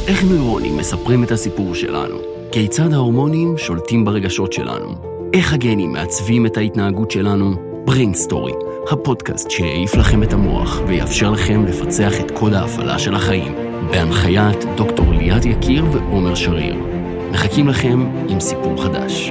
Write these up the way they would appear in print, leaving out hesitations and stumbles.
איך נוירונים מספרים את הסיפור שלנו? כיצד ההורמונים שולטים ברגשות שלנו? איך הגנים מעצבים את ההתנהגות שלנו? Brain Story, הפודקאסט שיעיף לכם את המוח ויאפשר לכם לפצח את קוד ההפעלה של החיים, בהנחיית דוקטור ליאת יקיר ועומר שריר. מחכים לכם עם סיפור חדש.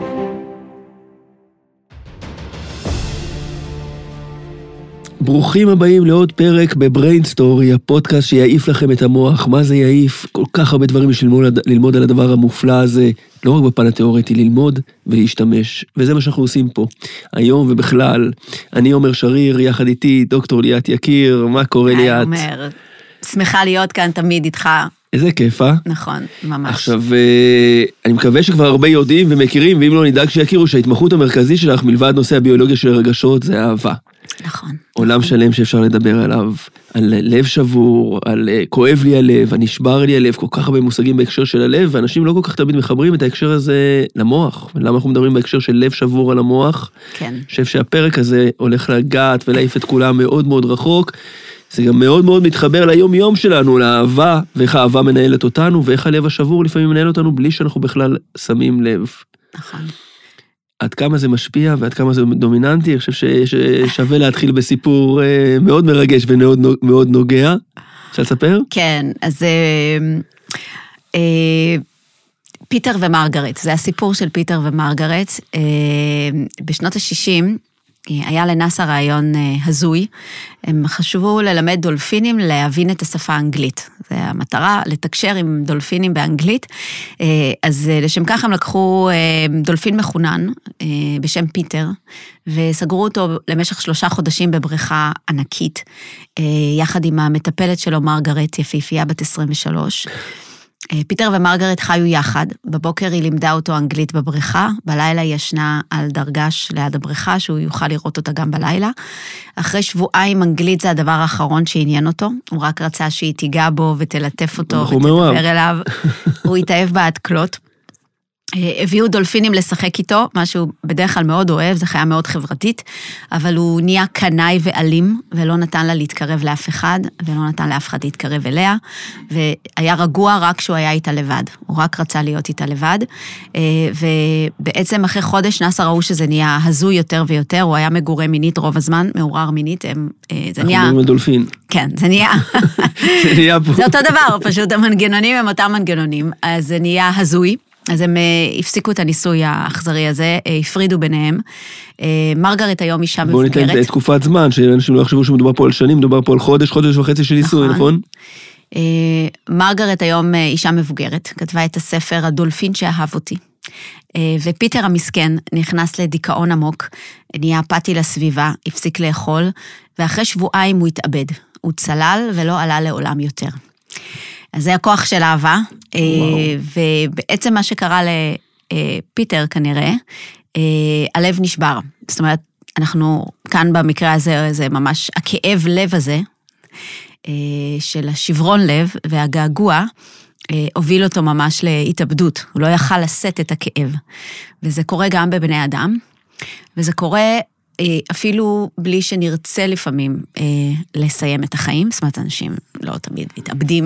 ברוכים הבאים לעוד פרק בבריין סטורי, הפודקאסט שיעיף לכם את המוח. מה זה יעיף? כל כך הרבה דברים בשביל ללמוד על הדבר המופלא הזה, לא רק בפן התיאורטי, ללמוד ולהשתמש. וזה מה שאנחנו עושים פה, היום ובכלל. אני עומר שריר, יחד איתי דוקטור ליאת יקיר. מה קורה ליאת? עומר, שמחה להיות כאן תמיד איתך. איזה כיף, אה? נכון, ממש. עכשיו, אני מקווה שכבר הרבה יודעים ומכירים, ואם לא נדאג שיכירו שההתמחות המרכזית שלך, מלבד נושא הביולוגיה של הרגשות, זה אהבה. נכון. עולם שלם שאפשר לדבר עליו, על לב שבור, על כואב לי הלב, הנשבר לי הלב, כל כך הרבה מושגים בהקשר של הלב, ואנשים לא כל כך תמיד מחברים את ההקשר הזה למוח. ולמה אנחנו מדברים בהקשר של לב שבור על המוח? כן. אני חושב שהפרק הזה הולך לגעת ולהעיף את כולם מאוד מאוד רחוק. זה גם מאוד מאוד מתחבר ליום יום שלנו, לאהבה, ואיך האהבה מנהלת אותנו, ואיך הלב השבור לפעמים מנהל אותנו בלי שאנחנו בכלל שמים לב. נכון. עד כמה זה משפיע ועד כמה זה דומיננטי, אני חושב ששווה להתחיל בסיפור מאוד מרגש ומאוד נוגע. אפשר לספר? כן, אז פיטר ומרגרט, זה הסיפור של פיטר ומרגרט. בשנות ה-60 היה לנאסא רעיון הזוי, הם חשבו ללמד דולפינים להבין את השפה האנגלית. זה המטרה, לתקשר עם דולפינים באנגלית. אז לשם כך הם לקחו דולפין מחונן בשם פיטר, וסגרו אותו למשך 3 חודשים בבריכה ענקית, יחד עם המטפלת שלו מרגרט, יפיפייה בת 23. פיטר ומרגרט חיו יחד, בבוקר היא לימדה אותו אנגלית בבריכה, בלילה היא ישנה על דרגש ליד הבריכה, שהוא יוכל לראות אותה גם בלילה. אחרי שבועיים אנגלית זה הדבר האחרון שעניין אותו, הוא רק רצה שהיא תיגע בו ותלטף אותו ותדבר אליו, הוא התאהב בה עד כלות. הביאו דולפינים לשחק איתו, מה שהוא בדרך כלל מאוד אוהב, זה חיה מאוד חברתית, אבל הוא נהיה קנאי ואלים, ולא נתן לה להתקרב לאף אחד, ולא נתן לאף אחד להתקרב אליה, והיה רגוע רק כשהוא היה איתה לבד, הוא רק רצה להיות איתה לבד, ובעצם אחרי חודש נאסא ראו שזה נהיה הזוי יותר ויותר, הוא היה מגורה מינית רוב הזמן, מעורר מינית, זה נהיה... אנחנו מדולפין. כן, זה נהיה... זה אותו דבר, פשוט המנגנונים הם אותם מנגנונים, אז זה נהיה הזוי, אז הם הפסיקו את הניסוי האכזרי הזה, הפרידו ביניהם. מרגרט היום אישה מבוגרת. בואו ניתן תקופת זמן, שאנשים לא יחשבו שמדובר פה על שנים, מדובר פה על חודש וחצי של ניסוי, נכון? מרגרט היום אישה מבוגרת, כתבה את הספר הדולפין שאהב אותי. ופיטר המסכן נכנס לדיכאון עמוק, נהיה אפאתי לסביבה, הפסיק לאכול, ואחרי שבועיים הוא התאבד. הוא צלל ולא עלה לעולם יותר. אז זה הכוח של אהבה, ובעצם מה שקרה לפיטר כנראה, הלב נשבר. זאת אומרת, אנחנו כאן במקרה הזה, זה ממש הכאב לב הזה, של השברון לב והגעגוע, הוביל אותו ממש להתאבדות. הוא לא יכל לשאת את הכאב. וזה קורה גם בבני אדם, וזה קורה אפילו בלי שנרצה לפעמים לסיים את החיים, זאת אומרת, אנשים לא תמיד מתאבדים,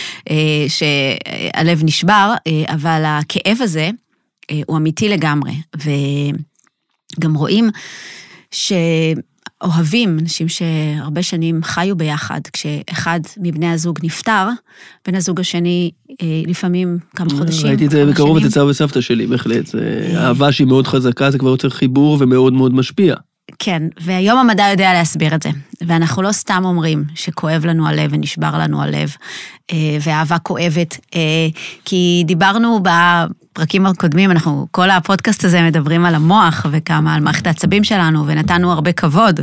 שהלב נשבר, אבל הכאב הזה הוא אמיתי לגמרי, וגם רואים שאוהבים, אנשים שהרבה שנים חיו ביחד, כשאחד מבני הזוג נפטר, בן הזוג השני לפעמים כמה חודשים. ראיתי את זה בקרוב את סבא וסבתא שלי, בהחלט, אהבה שהיא מאוד חזקה, זה כבר יוצר חיבור ומאוד מאוד משפיע. כן, והיום המדע יודע להסביר את זה, ואנחנו לא סתם אומרים שכואב לנו הלב ונשבר לנו הלב, ואהבה כואבת, כי דיברנו בפרקים הקודמים, אנחנו כל הפודקאסט הזה מדברים על המוח, וכמה על מערכת העצבים שלנו, ונתנו הרבה כבוד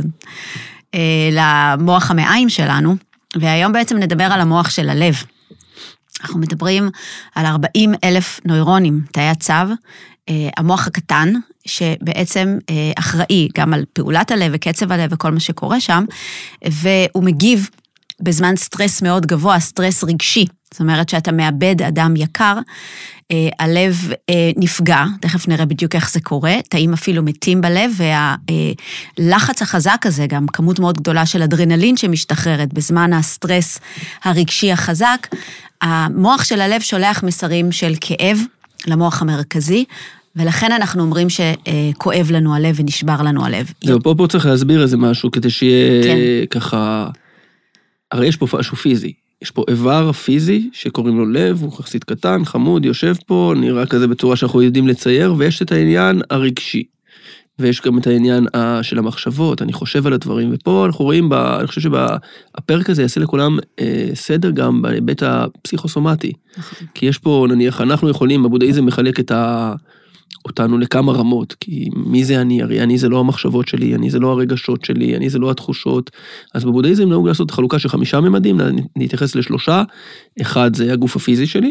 למוח המעיים שלנו, והיום בעצם נדבר על המוח של הלב. אנחנו מדברים על 40,000 נוירונים, תאי הצו, המוח הקטן, שבעצם אחראי גם על פעולת הלב וקצב הלב וכל מה שקורה שם, והוא מגיב בזמן סטרס מאוד גבוה, סטרס רגשי, זאת אומרת שאתה מאבד אדם יקר, הלב נפגע, תכף נראה בדיוק איך זה קורה, תאים אפילו מתים בלב, והלחץ החזק הזה, גם כמות מאוד גדולה של אדרנלין שמשתחררת בזמן הסטרס הרגשי החזק, המוח של הלב שולח מסרים של כאב למוח המרכזי, ולכן אנחנו אומרים שכואב לנו הלב ונשבר לנו הלב. פה צריך להסביר איזה משהו, כדי שיהיה ככה, הרי יש פה משהו פיזי. יש פה איבר פיזי שקוראים לו לב, הוא יחסית קטן, חמוד, יושב פה, נראה כזה בצורה שאנחנו יודעים לצייר, ויש את העניין הרגשי. ויש גם את העניין של המחשבות, אני חושב על הדברים, ופה אנחנו רואים, אני חושב שהפרק הזה יעשה לכולם סדר גם בהיבט הפסיכוסומטי. כי יש פה, נניח, אנחנו יכולים, הבודהיזם מחלק אותנו לכמה רמות, כי מי זה אני? הרי אני זה לא המחשבות שלי, אני זה לא הרגשות שלי, אני זה לא התחושות. אז בבודהיזם נהוג לעשות חלוקה של 5 ממדים, נתייחס ל3, אחד זה הגוף הפיזי שלי,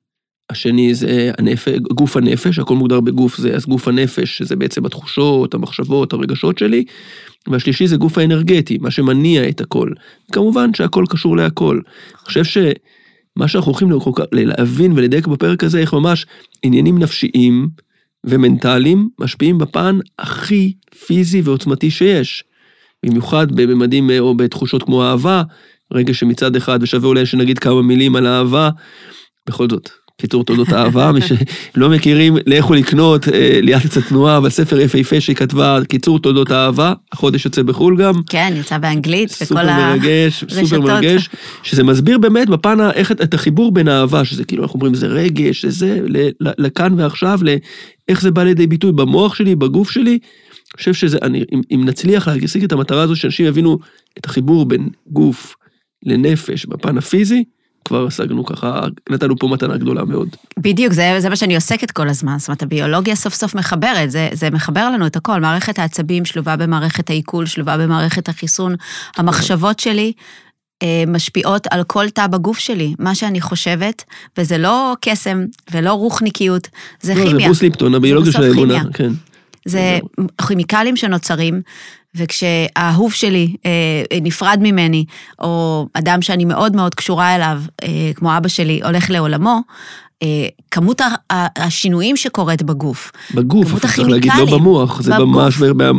השני זה גוף הנפש, הכל מוגדר בגוף זה, אז גוף הנפש זה בעצם התחושות, המחשבות, הרגשות שלי, והשלישי זה גוף האנרגטי, מה שמניע את הכל. כמובן שהכל קשור להכל. אני חושב שמה שאנחנו הולכים להבין ולדייק בפרק הזה, איך ממש עניינים נפשיים, ומנטליים משפיעים בפן הכי פיזי ועוצמתי שיש. במיוחד בממדים או בתחושות כמו אהבה, רגע שמצד אחד ושווה אולי שנגיד כמה מילים על אהבה, בכל זאת, קיצור תולדות אהבה, מי שלא מכירים לאיכו לקנות, ליאת יצא תנועה, בספר יפהפה שהיא כתבה, קיצור תולדות אהבה, החודש יוצא בחול גם. כן, יצא באנגלית, סופר מרגש, סופר מרגש, שזה מסביר באמת בפן את החיבור בין האהבה, שזה כאילו אנחנו אומרים זה רגש, זה לכאן ועכשיו, איך זה בא לידי ביטוי במוח שלי, בגוף שלי, אני חושב שזה, אם נצליח להשיג את המטרה הזו, שאנשים יבינו את החיבור בין גוף לנפש בפן הפיזי, כבר השגנו ככה, נתנו פה מתנה גדולה מאוד. בדיוק, זה מה שאני עוסקת כל הזמן, זאת אומרת, הביולוגיה סוף סוף מחברת, זה מחבר לנו את הכל, מערכת העצבים שלובה במערכת העיכול, שלובה במערכת החיסון, המחשבות שלי משפיעות על כל תא בגוף שלי, מה שאני חושבת, וזה לא קסם, ולא רוחניקיות, זה כימיה. זה ברוס ליפטון, הביולוגיה של האמונה, כן. זה כימיקלים שנוצרים, וכשהאהוב שלי נפרד ממני, או אדם שאני מאוד מאוד קשורה אליו, כמו אבא שלי, הולך לעולמו, כמות השינויים שקורית בגוף. בגוף, צריך להגיד, לא במוח, זה ממש...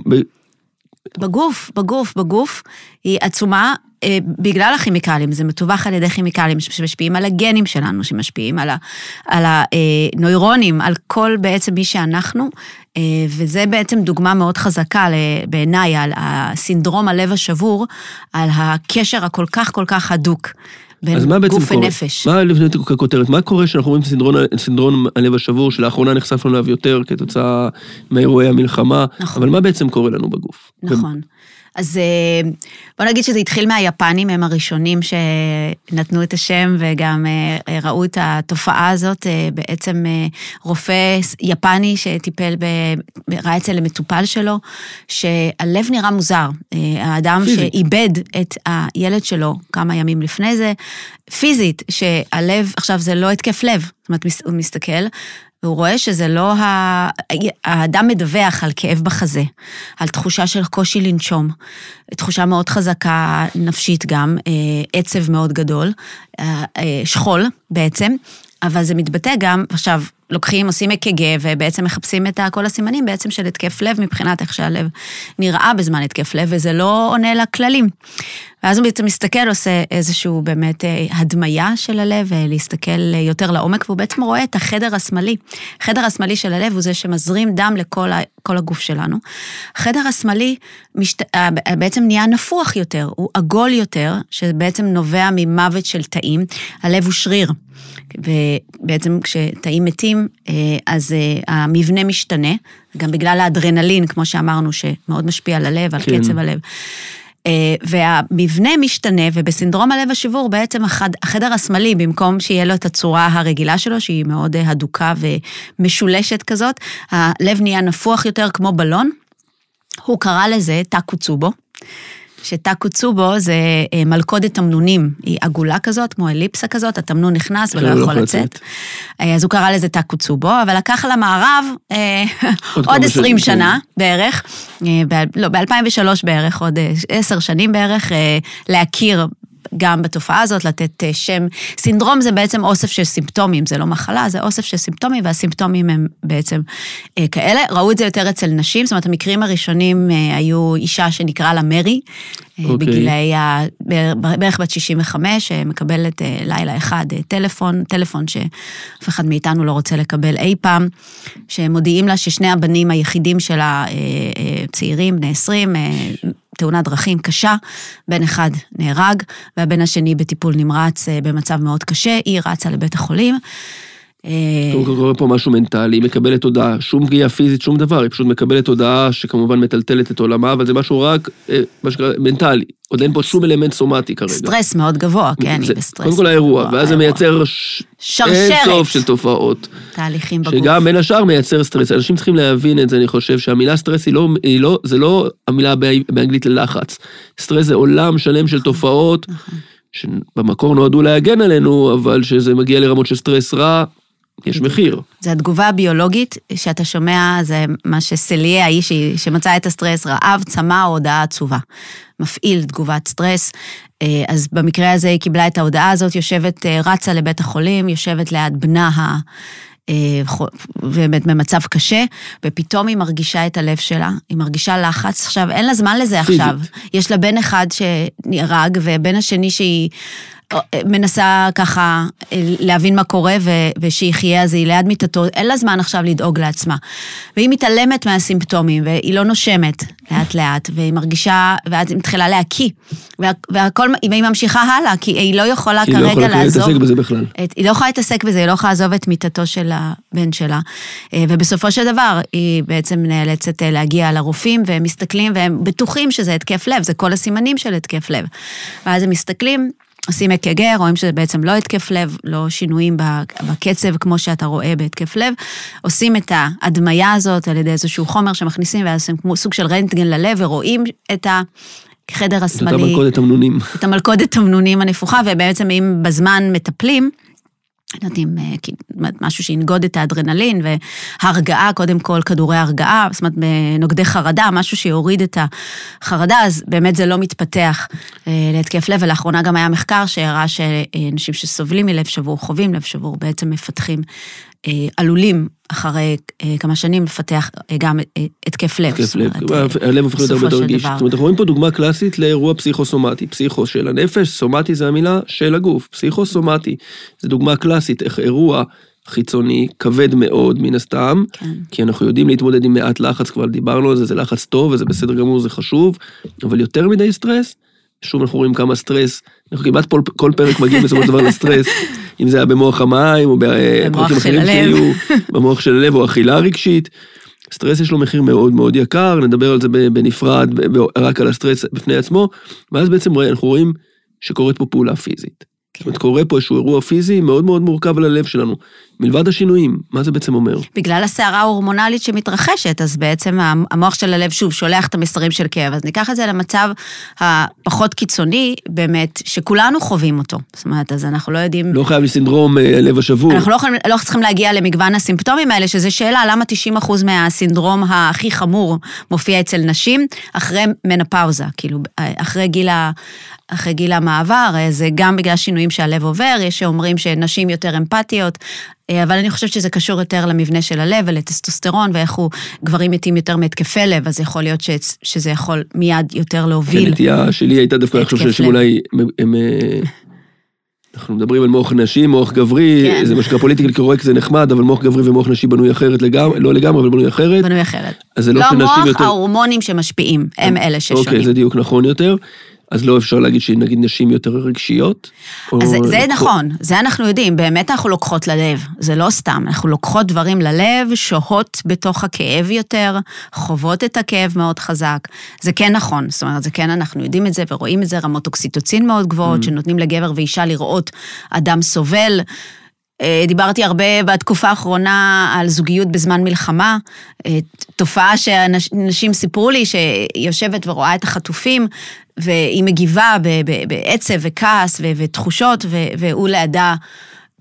בגוף, היא עצומה בגלל הכימיקלים, זה מטווח על ידי כימיקלים שמשפיעים על הגנים שלנו, שמשפיעים על הנוירונים, על כל בעצם מי שאנחנו, וזה בעצם דוגמה מאוד חזקה בעיניי, על הסינדרום הלב השבור, על הקשר הכל כך הדוק בין גוף ונפש. מה לפני הכותרת? מה קורה שאנחנו רואים את סינדרום הלב השבור, שלאחרונה נחשפנו אליו יותר כתוצאה מאירועי המלחמה, אבל מה בעצם קורה לנו בגוף? נכון. אז בוא נגיד שזה התחיל מהיפנים, הם הראשונים שנתנו את השם וגם ראו את התופעה הזאת, בעצם רופא יפני שטיפל, ראה אצל המטופל שלו, שהלב נראה מוזר, האדם שאיבד את הילד שלו כמה ימים לפני זה, פיזית, שהלב, עכשיו זה לא התקף לב, זאת אומרת הוא מסתכל, והוא רואה שזה לא, האדם מדווח על כאב בחזה, על תחושה של קושי לנשום, תחושה מאוד חזקה, נפשית גם, עצב מאוד גדול, שכול בעצם, אבל זה מתבטא גם, עכשיו לוקחים, עושים אק"ג, ובעצם מחפשים את כל הסימנים בעצם של התקף לב, מבחינת איך שהלב נראה בזמן התקף לב, וזה לא עונה לכללים. ואז הוא בעצם מסתכל, עושה איזשהו באמת הדמיה של הלב, להסתכל יותר לעומק, והוא בעצם רואה את החדר השמאלי. החדר השמאלי של הלב הוא זה שמזרים דם לכל הגוף שלנו. החדר השמאלי בעצם נהיה נפוח יותר, הוא עגול יותר, שבעצם נובע ממוות של תאים. הלב הוא שריר. ובעצם כשתאים מתים, אז המבנה משתנה, גם בגלל האדרנלין, כמו שאמרנו, שמאוד משפיע על הלב, על קצב הלב. והמבנה משתנה, ובסינדרום הלב השבור, בעצם החדר השמאלי, במקום שיהיה לו את הצורה הרגילה שלו, שהיא מאוד הדוקה ומשולשת כזאת, הלב נהיה נפוח יותר כמו בלון, הוא קרא לזה טאקוצובו, שטאקוצובו זה מלכודת תמנונים, היא עגולה כזאת, כמו אליפסה כזאת, התמנון נכנס ולא יכול לצאת. אז הוא קרא לזה טאקוצובו, אבל לקח למערב עוד 20 שנה בערך, לא, ב-2003 בערך, עוד 10 שנים בערך, להכיר גם בתופעה הזאת, לתת שם. סינדרום זה בעצם אוסף של סימפטומים, זה לא מחלה, זה אוסף של סימפטומים, והסימפטומים הם בעצם כאלה. ראו את זה יותר אצל נשים, זאת אומרת, המקרים הראשונים היו אישה שנקרא לה מרי, בגילי, בערך בת 65, מקבלת לילה אחד טלפון שאף אחד מאיתנו לא רוצה לקבל אי פעם, שמודיעים לה ששני הבנים היחידים שלה, צעירים, בני 20, תאונת דרכים קשה, בן אחד נהרג, והבן השני בטיפול נמרץ במצב מאוד קשה, היא רצה לבית החולים. קורה פה משהו מנטלי, היא מקבלת הודעה, שום פגיעה פיזית, שום דבר, היא פשוט מקבלת הודעה שכמובן מטלטלת את עולמה, אבל זה משהו רק מנטלי, עוד אין פה שום אלמנט סומטי כרגע. סטרס מאוד גבוה, כן, היא בסטרס. קודם כל האירוע, ואז זה מייצר אין סוף של תופעות. תהליכים בגוף. שגם בין השאר מייצר סטרס, אנשים צריכים להבין את זה, אני חושב שהמילה סטרס זה לא המילה באנגלית ללחץ, סטרס זה עולם שלם של תופעות, שבמקור נועדו להגן עלינו, אבל שזה מגיע לרמות של סטרס רע, יש מחיר. זה התגובה הביולוגית שאתה שומע, זה מה שסליה, האיש שמצא את הסטרס, רעב, צמא או הודעה עצובה. מפעיל תגובת סטרס, אז במקרה הזה היא קיבלה את ההודעה הזאת, יושבת, רצה לבית החולים, יושבת ליד בנה ובאמת במצב קשה, ופתאום היא מרגישה את הלב שלה, היא מרגישה לחץ, עכשיו אין לה זמן לזה עכשיו, יש לה בן אחד שנהרג, ובן השני שהיא מנסה ככה להבין מה קורה, ושיחיה, אז היא ליד מיטתו, אין לה זמן עכשיו לדאוג לעצמה. והיא מתעלמת מהסימפטומים, והיא לא נושמת לאט לאט, והיא מרגישה, ואז היא מתחילה להקיא, והיא ממשיכה הלאה, כי היא לא יכולה כרגע לעזוב. היא לא יכולה להתעסק בזה בכלל. היא לא יכולה להתעסק בזה, היא לא יכולה לעזוב את מיטתו של הבן שלה. ובסופו של דבר, היא בעצם נאלצת להגיע לרופאים, והם מסתכלים, והם בטוחים שזה התקף לב, זה כל הסימנים של התקף לב. ואז הם מסתכלים, עושים אק"ג, רואים שזה בעצם לא התקף לב, לא שינויים בקצב כמו שאתה רואה בהתקף לב, עושים את ההדמיה הזאת על ידי איזשהו חומר שמכניסים, ואז הם כמו סוג של רנטגן ללב, ורואים את החדר השמאלי. את המלכודת תמנונים. את המלכודת תמנונים הנפוחה, ובעצם אם בזמן מטפלים, נותנים משהו שינגוד את האדרנלין, והרגעה, קודם כל כדורי הרגעה, זאת אומרת בנוגדי חרדה, משהו שיוריד את החרדה, אז באמת זה לא מתפתח להתקף לב, ולאחרונה גם היה מחקר שהראה שאנשים שסובלים מלב שבור, חווים לב שבור, בעצם מפתחים, עלולים אחרי כמה שנים לפתח גם התקף לב. התקף לב, הלב הופך יותר רגיש. זאת אומרת, אנחנו רואים פה דוגמה קלאסית לאירוע פסיכוסומטי. פסיכו של הנפש, סומטי זה המילה של הגוף. פסיכוסומטי זה דוגמה קלאסית, איך אירוע חיצוני, כבד מאוד מן הסתם, כי אנחנו יודעים להתמודד עם מעט לחץ, כבר דיברנו על זה, זה לחץ טוב, וזה בסדר גמור, זה חשוב, אבל יותר מדי סטרס, שוב אנחנו רואים כמה סטרס, אנחנו כמעט כל פרק מגיעים בסופו של דבר לסטרס, אם זה היה במוח המים, או בפרקים אחרים שיהיו, במוח של הלב, או אכילה רגשית, סטרס יש לו מחיר מאוד מאוד יקר, נדבר על זה בנפרד, רק על הסטרס בפני עצמו, ואז בעצם אנחנו רואים שקורית פה פעולה פיזית. זאת אומרת, קורה פה איזשהו אירוע פיזי מאוד מאוד מורכב על הלב שלנו. מלבד השינויים, מה זה בעצם אומר? בגלל הסערה ההורמונלית שמתרחשת, אז בעצם המוח של הלב שוב שולח את המסרים של כאב, אז ניקח את זה למצב הפחות קיצוני, באמת, שכולנו חווים אותו. זאת אומרת, אז אנחנו לא יודעים... לא חייב לסינדרום לב השבור. אנחנו לא צריכים להגיע למגוון הסימפטומים האלה, שזה שאלה, למה 90% מהסינדרום הכי חמור מופיע אצל נשים, אחרי מנופאוזה, כאילו, אחרי גיל המעבר, זה גם בגלל שינויים שהלב עובר, יש שאומרים שנשים יותר אמפתיות, אבל אני חושבת שזה קשור יותר למבנה של הלב ולטסטוסטרון, ואיך גברים מתים יותר מהתקפי לב, אז יכול להיות שזה יכול מיד יותר להוביל. כן, נטייה שלי הייתה דווקא לחשוב שאנשים אולי, אנחנו מדברים על מוח נשי, מוח גברי, זה מה שקרה פוליטיקלי קורקט, זה נחמד, אבל מוח גברי ומוח נשי בנוי אחרת לגמרי, לא לגמרי, אבל בנוי אחרת. בנוי אחרת. לא המוח, ההורמונים שמשפיעים, הם אלה ששונים. אוקיי, זה דיוק נכון יותר. אז לא אפשר להגיד שנגיד נשים יותר רגשיות? אז זה נכון, זה אנחנו יודעים, באמת אנחנו לוקחות ללב, זה לא סתם, אנחנו לוקחות דברים ללב, שוהות בתוך הכאב יותר, חוות את הכאב מאוד חזק, זה כן נכון, זאת אומרת, זה כן אנחנו יודעים את זה ורואים את זה, רמות אוקסיטוצין מאוד גבוהות, שנותנים לגבר ואישה לראות אדם סובל, דיברתי הרבה בתקופה האחרונה על זוגיות בזמן מלחמה, תופעה שאנשים סיפרו לי שיושבת ורואה את החטופים, והיא מגיבה בעצב וכעס ותחושות, והוא לידה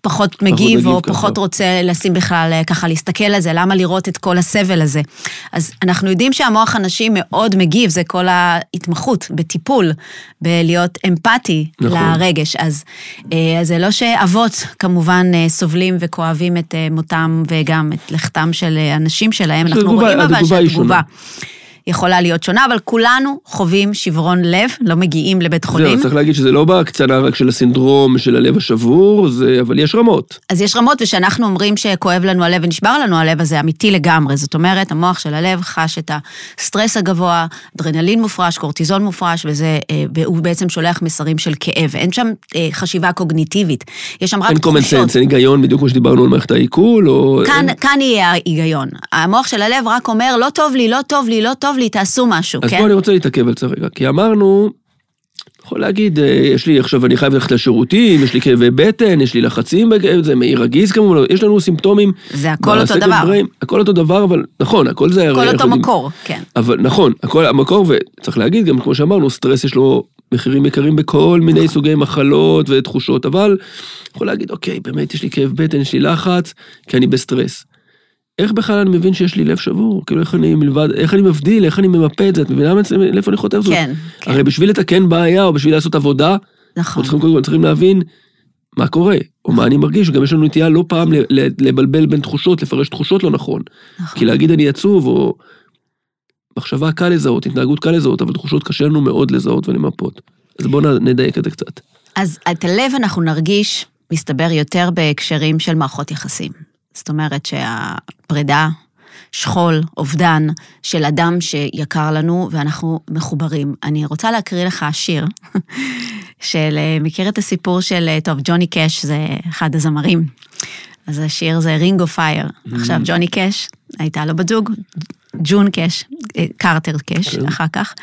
פחות מגיב, או פחות רוצה לשים בכלל, ככה להסתכל על זה, למה לראות את כל הסבל הזה. אז אנחנו יודעים שהמוח הנשי מאוד מגיב, זה כל ההתמחות בטיפול, בלהיות אמפתי לרגש. אז זה לא שאבות כמובן סובלים וכואבים את מותם, וגם את לכתם של אנשים שלהם, אנחנו רואים אבל שהתגובה יכולה להיות שונה, אבל כולנו חווים שברון לב, לא מגיעים לבית חולים. צריך להגיד שזה לא בהקצנה רק של הסינדרום, של הלב השבור, אבל יש רמות. אז יש רמות, ושאנחנו אומרים שכואב לנו הלב ונשבר לנו הלב, אז זה אמיתי לגמרי. זאת אומרת, המוח של הלב חש את הסטרס הגבוה, אדרנלין מופרש, קורטיזון מופרש, והוא בעצם שולח מסרים של כאב. אין שם חשיבה קוגניטיבית. יש שם רק תחושות. אין קומנסנס, אין היגיון, בדיוק כמו שדיברנו על מערכת העיכול, או... כאן יהיה ההיגיון. המוח של הלב רק אומר, לא טוב לי, לא טוב לי, לא טוב לי, תעשו משהו, אז כן? בוא אני רוצה להתעכב על זה רגע, כי אמרנו, יכול להגיד, יש לי עכשיו, אני חייב ללכת לשירותים, יש לי כאבי בטן, יש לי לחצים, זה מעי רגיז כמובן, יש לנו סימפטומים. זה הכל אותו דבר. הכל אותו דבר, אבל נכון, הכל זה... הכל אותו מקור, כן. אבל נכון, הכל המקור, וצריך להגיד, גם כמו שאמרנו, סטרס יש לו מחירים יקרים בכל מיני סוגי מחלות ותחושות, אבל יכול להגיד, אוקיי, באמת יש לי כאב בטן, יש לי לחץ, כי אני בסטרס. איך בכלל אני מבין שיש לי לב שבור? כאילו איך אני מבדיל, איך אני ממפה את זה? את מבינה לאיפה אני חותר זאת? כן. הרי בשביל לתקן בעיה, או בשביל לעשות עבודה, נכון. אנחנו צריכים להבין מה קורה, או מה אני מרגיש, וגם יש לנו נטייה לא פעם לבלבל בין תחושות, לפרש תחושות לא נכון. כי להגיד אני עצוב, או מחשבה קל לזהות, התנהגות קל לזהות, אבל תחושות קשה לנו מאוד לזהות ולמפות. אז בואו נדייק את זה קצת. אז את הלב אנחנו נרגיש, מסתבר יותר בהקשרים של מערכות יחסים. זאת אומרת שהפרידה, שכול, אובדן של אדם שיקר לנו, ואנחנו מחוברים. אני רוצה להקריא לך שיר, מכיר את הסיפור של, טוב, ג'וני קש זה אחד הזמרים, אז השיר זה רינג אוף פייר. עכשיו ג'וני קש, הייתה לו בת זוג, ג'ון קש, קרטר קש, אחר כך.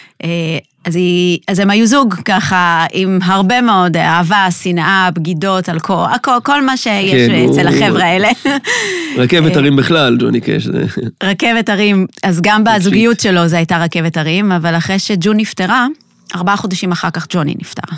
אז הם היו זוג ככה, עם הרבה מאוד אהבה, שנאה, בגידות, אלכוהול, כל מה שיש אצל החבר'ה האלה. רכבת הרים בכלל, ג'וני קש. רכבת הרים, אז גם בזוגיות שלו זה הייתה רכבת הרים, אבל אחרי שג'ון נפטרה, 4 חודשים אחר כך ג'וני נפטר.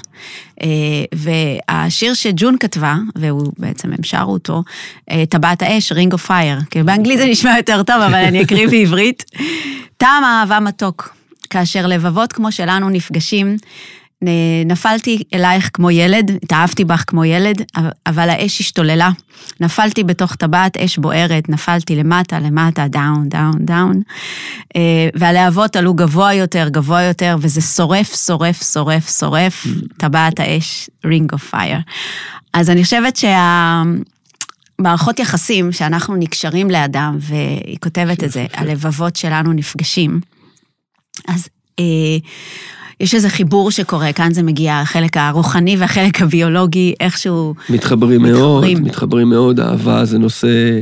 והשיר שג'ון כתבה, והוא בעצם הם שרו אותו, טבעת האש, רינג אוף פייר, כי באנגלית זה נשמע יותר טוב, אבל אני אקריא בעברית. טעם האהבה מתוק. כאשר לבבות כמו שלנו נפגשים, נפלתי אלייך כמו ילד, התאהבתי בך כמו ילד, אבל האש השתוללה. נפלתי בתוך טבעת אש בוערת, נפלתי למטה, למטה, דאון, דאון, דאון. והלהבות עלו גבוה יותר, וזה שורף, שורף, שורף, שורף, טבעת האש, ring of fire. אז אני חושבת מערכות יחסים שאנחנו נקשרים לאדם, והיא כותבת את זה, הלבבות שלנו נפגשים, אז יש איזה חיבור שקורה, כאן זה מגיע החלק הרוחני והחלק הביולוגי, איכשהו מתחברים מאוד, אהבה זה נושא...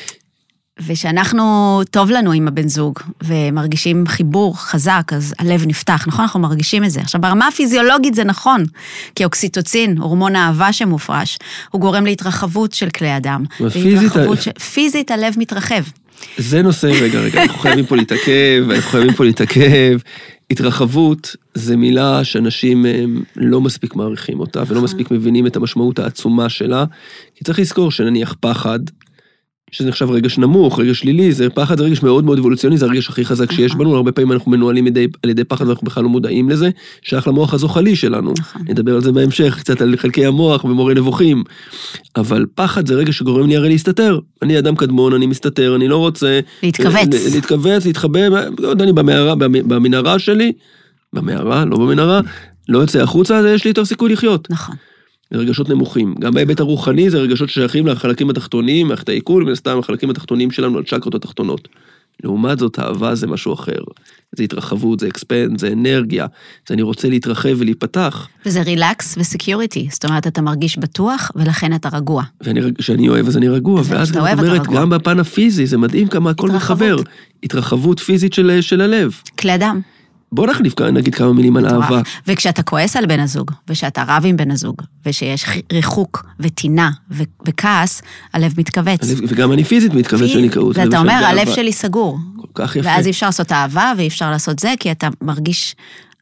ושאנחנו, טוב לנו עם הבן זוג, ומרגישים חיבור חזק, אז הלב נפתח, נכון? אנחנו מרגישים את זה. עכשיו, ברמה הפיזיולוגית זה נכון, כי אוקסיטוצין, הורמון האהבה שמופרש, הוא גורם להתרחבות של כלי אדם. פיזית הלב מתרחב. זה נושא, רגע, אנחנו חייבים פה להתעכב, התרחבות זה מילה שאנשים לא מספיק מעריכים אותה, ולא מספיק מבינים את המשמעות העצומה שלה, כי צריך לזכור שנניח פחד, שזה נחשב רגש נמוך, רגש שלילי, זה פחד, זה רגש מאוד מאוד אבולוציוני, זה הרגש הכי חזק שיש בנו, הרבה פעמים אנחנו מנוהלים על ידי פחד, ואנחנו בכלל לא מודעים לזה, שייך למוח הזוחלי שלנו. נדבר על זה בהמשך, קצת על חלקי המוח ומורה נבוכים, אבל פחד זה רגש שגורם לי הרי להסתתר. אני אדם קדמון, אני מסתתר, אני לא רוצה... להתכווץ, להתחבא, לא יודע, אני במנהרה שלי, במערה, לא במנהרה, לא יוצא החוצה, אז יש לי יותר סיכוי לחיות. נכון. רגשות נמוכים. גם בהיבט הרוחני זה רגשות ששייכים לחלקים התחתונים, מערכת העיכול, ולסתם החלקים התחתונים שלנו על צ'קרות התחתונות. לעומת זאת, אהבה זה משהו אחר. זה התרחבות, זה אקספנד, זה אנרגיה, זה אני רוצה להתרחב ולהיפתח. וזה רילקס וסקיוריטי, זאת אומרת, אתה מרגיש בטוח, ולכן אתה רגוע. כשאני אוהב, אז אני רגוע, ואז אני אומרת, גם בפן הפיזי, זה מדהים כמה הכל מתחבר. התרחבות פיזית של הלב. כלי אדם. בוא נגיד כמה מילים על אהבה. וכשאתה כועס על בן הזוג, ושאתה רב עם בן הזוג, ושיש ריחוק וטינה וכעס, הלב מתכווץ. וגם אני פיזית מתכווץ שאני כעוס. ואתה אומר, הלב שלי סגור. כל כך יפה. ואז אי אפשר לעשות אהבה, ואי אפשר לעשות זה, כי אתה מרגיש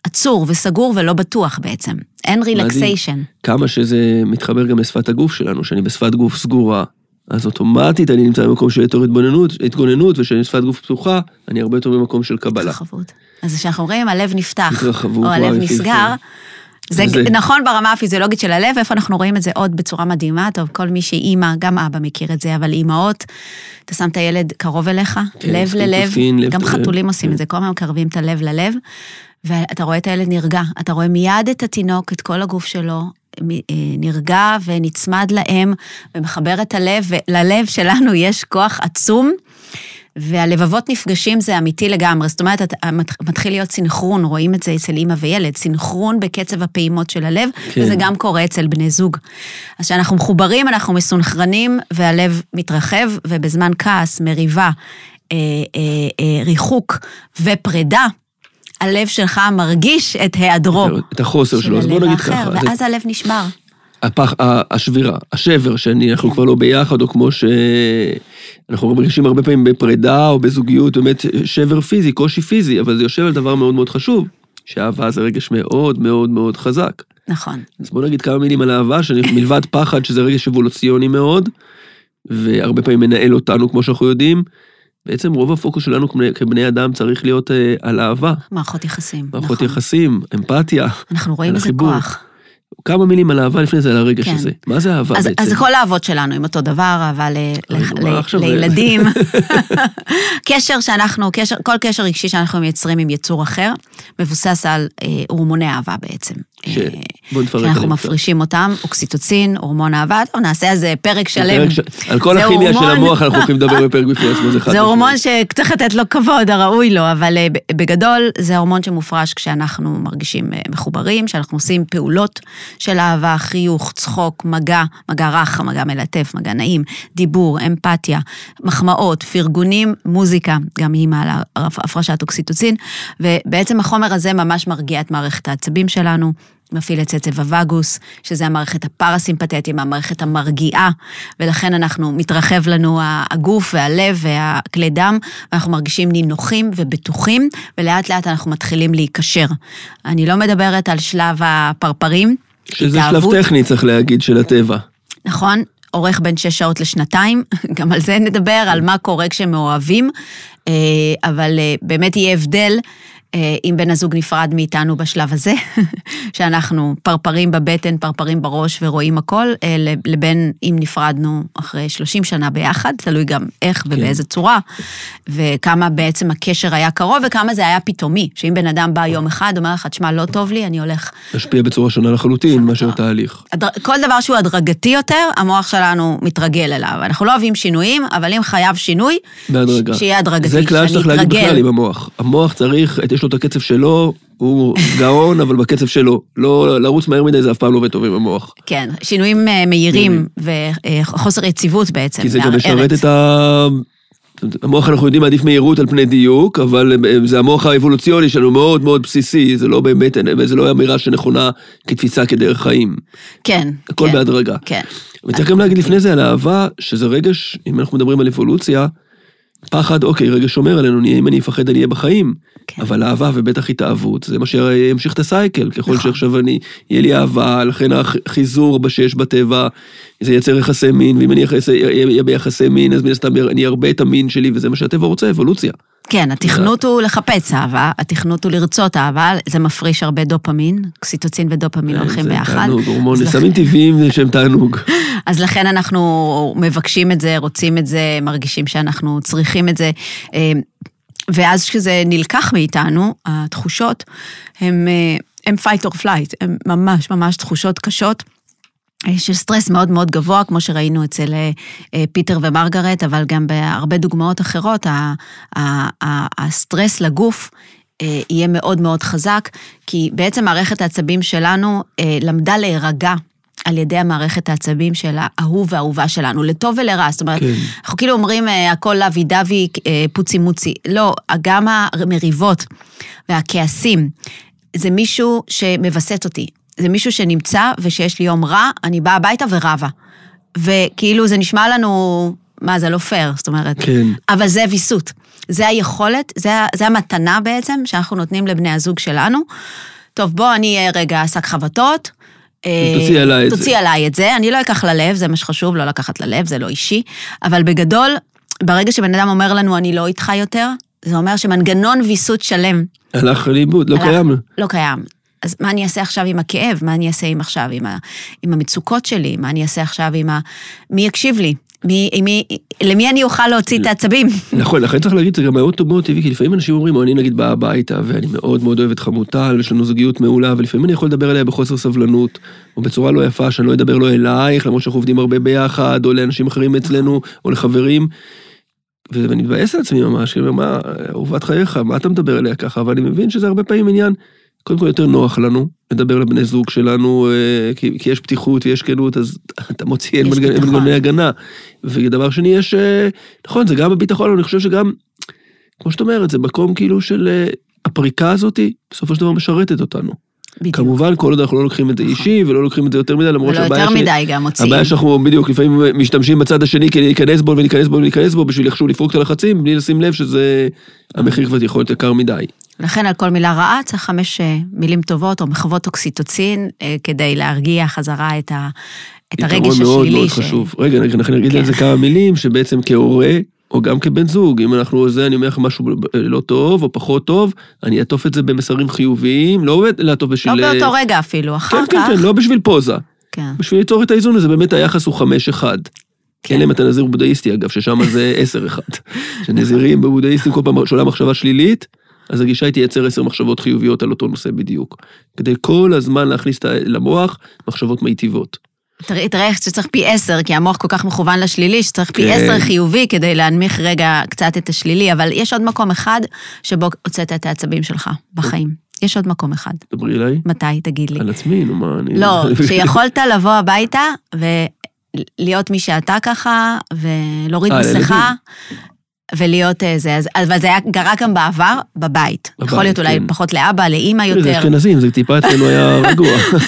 עצור וסגור ולא בטוח בעצם. אין רילקסיישן. כמה שזה מתחבר גם לשפת הגוף שלנו, שאני בשפת גוף סגורה, אז אוטומטית אני נמצא במקום של יותר התגוננות, ושאני שפת גוף פתוחה, אני הרבה יותר במקום של קבלה. התרחבות. אז כשאנחנו רואים, הלב נפתח, התרחבות, או הלב נסגר, זה נכון ברמה הפיזיולוגית של הלב, איפה אנחנו רואים את זה עוד בצורה מדהימה, טוב, כל מי שאימא, גם אבא מכיר את זה, אבל אימהות, אתה שם את הילד קרוב אליך, לב ללב, גם חתולים עושים את זה, כל הזמן מקרבים את הלב ללב, ואתה רואה את הילד נרגע, אתה רואה מיד את התינוק, את כל הגוף שלו, נרגע ונצמד להם, ומחבר את הלב, וללב שלנו יש כוח עצום, והלבבות נפגשים זה אמיתי לגמרי, זאת אומרת, מתחיל להיות סינכרון, רואים את זה אצל אמא וילד, סינכרון בקצב הפעימות של הלב, כן. וזה גם קורה אצל בני זוג. אז כשאנחנו מחוברים, אנחנו מסונכרנים, והלב מתרחב, ובזמן כעס, מריבה, ריחוק ופרידה, הלב שלך מרגיש את היעדרו. את החוסר שלו, אז בוא נגיד ככה. ואז הלב נשבר. השבירה, השבר, שאנחנו כבר לא ביחד, או כמו שאנחנו מרגישים הרבה פעמים בפרידה, או בזוגיות, באמת שבר פיזי, קושי פיזי, אבל זה יושב על דבר מאוד מאוד חשוב, שאהבה זה רגש מאוד מאוד מאוד חזק. נכון. אז בוא נגיד כמה מילים על אהבה, מלבד פחד, שזה רגש אבולוציוני מאוד, והרבה פעמים מנהל אותנו, כמו שאנחנו יודעים, בעצם רוב הפוקוס שלנו כבני אדם צריך להיות על אהבה. מערכות יחסים. מערכות יחסים, אמפתיה. אנחנו רואים איזה כוח. כמה מילים על אהבה לפני זה, על הרגש הזה. מה זה אהבה בעצם? אז כל האהבות שלנו עם אותו דבר, אהבה לילדים. קשר שאנחנו, כל קשר רגשי שאנחנו מייצרים עם יצור אחר, מבוסס על הורמוני אהבה בעצם. שאנחנו מפרישים אותם, אוקסיטוצין, הורמון אהבה, נעשה על זה פרק שלם. על כל הכימיה של המוח אנחנו הולכים לדבר בפרק בפני עצמו. זה הורמון שצריך לתת לו כבוד, הראוי לו, אבל בגדול זה הורמון שמופרש כשאנחנו מרגישים מחוברים, שאנחנו עושים פעולות של אהבה, חיוך, צחוק, מגע רך, מגע מלטף, מגע נעים, דיבור, אמפתיה, מחמאות, פרגונים, מוזיקה, גם היא מעלה הפרשת אוקסיטוצין, ובעצם החומר הזה ממש מרגיע את מערכת העצבים שלנו, מפעיל את עצב הווגוס, שזה המערכת הפרסימפטית, המערכת המרגיעה, ולכן אנחנו מתרחב לנו הגוף והלב והכלי דם, ואנחנו מרגישים נינוחים ובטוחים, ולאט לאט אנחנו מתחילים להיקשר. אני לא מדברת על שלב הפרפרים, שזה שלב טכני, צריך להגיד, של הטבע. נכון, אורך בין 6 שעות לשנתיים, גם על זה נדבר, על מה קורה כשמאוהבים, אבל באמת יהיה הבדל, אם בן הזוג נפרד מאיתנו בשלב הזה, שאנחנו פרפרים בבטן, פרפרים בראש ורואים הכל, לבין אם נפרדנו אחרי 30 שנה ביחד, תלוי גם איך ובאיזה צורה, וכמה בעצם הקשר היה קרוב, וכמה זה היה פתאומי, שאם בן אדם בא יום אחד, אומר לך, תשמע, לא טוב לי, אני הולך... תשפיע בצורה שונה לחלוטין, מאשר תהליך. כל דבר שהוא הדרגתי יותר, המוח שלנו מתרגל אליו. אנחנו לא אוהבים שינויים, אבל אם חייב שינוי, שיהיה הדרגתי. זה כלל שצריך להגיד בכלל עם המוח. המוח צריך, יש לו את הקצב שלו, הוא גאון, אבל בקצב שלו. לא לרוץ מהר מדי, זה אף פעם לא עובד טוב עם המוח. כן, שינויים מהירים וחוסר יציבות בעצם. כי זה גם משרת את המוח, אנחנו יודעים, עדיף מהירות על פני דיוק, אבל זה המוח האבולוציוני שלנו מאוד מאוד בסיסי, זה לא באמת, זה לא אמירה שנכונה כתפיסה כדרך חיים. כן. הכל בהדרגה. כן. וצריך גם להגיד לפני זה על אהבה, שזה רגש, אם אנחנו מדברים על אבולוציה, פחד, אוקיי, רגש שומר עלינו, אם אני אפחד אני אהיה בחיים, אבל אהבה ובטח התאהבות, זה מה שימשיך את הסייקל, ככל שעכשיו יהיה לי אהבה, לכן החיזור בשש בטבע, זה ייצר יחסי מין, ואם אני אהיה ביחסי מין, אז מן הסתם אני ארבה את המין שלי, וזה מה שהטבע רוצה, אבולוציה. כן, התכנות הוא לחפש אהבה, התכנות הוא לרצות אהבה, זה מפריש הרבה דופמין, אוקסיטוצין ודופמין הולכים ביחד. זה תענוג, הורמון, סמים טבעיים שהם תענוג. אז לכן אנחנו מבקשים את זה, רוצים את זה, מרגישים שאנחנו צריכים את זה, ואז כשזה נלקח מאיתנו, התחושות הם fight or flight, הם ממש ממש תחושות קשות, של סטרס מאוד מאוד גבוה, כמו שראינו אצל פיטר ומרגרט, אבל גם בהרבה דוגמאות אחרות, הסטרס לגוף יהיה מאוד מאוד חזק, כי בעצם מערכת העצבים שלנו למדה להירגע, על ידי המערכת העצבים של האהוב והאהובה שלנו, לטוב ולרע, זאת אומרת, אנחנו כאילו אומרים, הכל לוי דווי, פוצי מוצי, לא, גם המריבות והכעסים, זה מישהו שמבסט אותי, זה מישהו שנמצא ושיש לי יום רע, אני באה הביתה ורבה, וכאילו זה נשמע לנו מה, זה לא פייר, זאת אומרת. כן. אבל זה ויסות. זה היכולת, זה המתנה בעצם, שאנחנו נותנים לבני הזוג שלנו. טוב, בוא, אני אהיה רגע שק חבטות. תוציא עליי את זה. אני לא אקח ללב, זה מה שחשוב, לא לקחת ללב, זה לא אישי. אבל בגדול, ברגע שבן אדם אומר לנו, אני לא איתך יותר, זה אומר שמנגנון ויסות שלם. הלך לאיבוד, לא קיים. לא קיים. אז מה אני אעשה עכשיו עם הכאב? מה אני אעשה עכשיו עם המצוקות שלי? מה אני אעשה עכשיו מי יקשיב לי? למי אני אוכל להוציא את העצבים? נכון, לכן צריך להגיד, זה גם מאוד מאוד טבעי, כי לפעמים אנשים אומרים, או אני נגיד באה הביתה, ואני מאוד מאוד אוהב את חמוטל, יש לנו זוגיות מעולה, ולפעמים אני יכול לדבר עליה בחוסר סבלנות, או בצורה לא יפה, שאני לא אדבר לא אלייך, למרות שאנחנו עובדים הרבה ביחד, או לאנשים אחרים אצלנו, או לחברים, ואני מתבאס על עצמי ממש, מה, אהובת חייך, מה אתה מדבר עליה ככה? אבל אני מבין שזה הרבה פעמים עניין, קודם כל יותר נוח לנו, לדבר לבני זוג שלנו, כי יש פתיחות ויש כנות, אז אתה מוציא את מנגנוני הגנה. ודבר שני, יש, נכון, זה גם בביטחון, אני חושב שגם, כמו שאת אומרת, זה מקום כאילו של הפריקה הזאת, בסופו של דבר משרתת אותנו. בדיוק. כמובן, כל עוד אנחנו לא לוקחים את זה אישי, ולא לוקחים את זה יותר מדי, למרות שהבעיה יותר מדי גם מוציאים. הבעיה שאנחנו בדיוק לפעמים משתמשים בצד השני, כדי להיכנס בו ולהיכנס בו ולהיכנס בו, בשביל איכשהו לפרוק את הלחצים, בלי לשים לב שזה המחיר כבר יכול להיות יקר מדי. לכן על כל מילה רעה צריך 5 מילים טובות, או מחוות אוקסיטוצין, כדי להרגיע חזרה את הרגש השלילי. מאוד מאוד חשוב. רגע, אנחנו נגיד על זה כמה מילים, שבעצם כהורה, או גם כבן זוג, אם אנחנו זה, אני אומר לך משהו לא טוב, או פחות טוב, אני אעטוף את זה במסרים חיוביים, לא לעטוף בשביל... לא באותו רגע אפילו, אחר כך. כן, לא בשביל פוזה. בשביל ליצור את האיזון הזה, באמת היחס הוא 5-1. כן להם את הנזיר בודהיסטי, אגב, ששם זה 10-1. שנזירים בבודהיסטים כל פעם שעולה מחשבה שלילית, אז הגישה היא תייצר 10 מחשבות חיוביות על אותו נושא בדיוק. כדי כל הזמן להכניס למוח מחשבות מיטיבות. תראה שצריך פי 10, כי המוח כל כך מכוון לשלילי, שצריך פי 10 חיובי כדי להנמיך רגע קצת את השלילי, אבל יש עוד מקום אחד שבו הוצאת את העצבים שלך בחיים. יש עוד מקום אחד. דברי אליי. מתי, תגיד לי. על עצמי, נו מה אני... לא, שיכולת לבוא הביתה ולהיות מי שאתה ככה, ולהוריד מסכה, ולהיות זה, אבל זה היה גרה גם בעבר, בבית. יכול להיות אולי פחות לאבא, לאמא יותר. זה אשכנזים, זה טיפה אצלנו היה רגוע.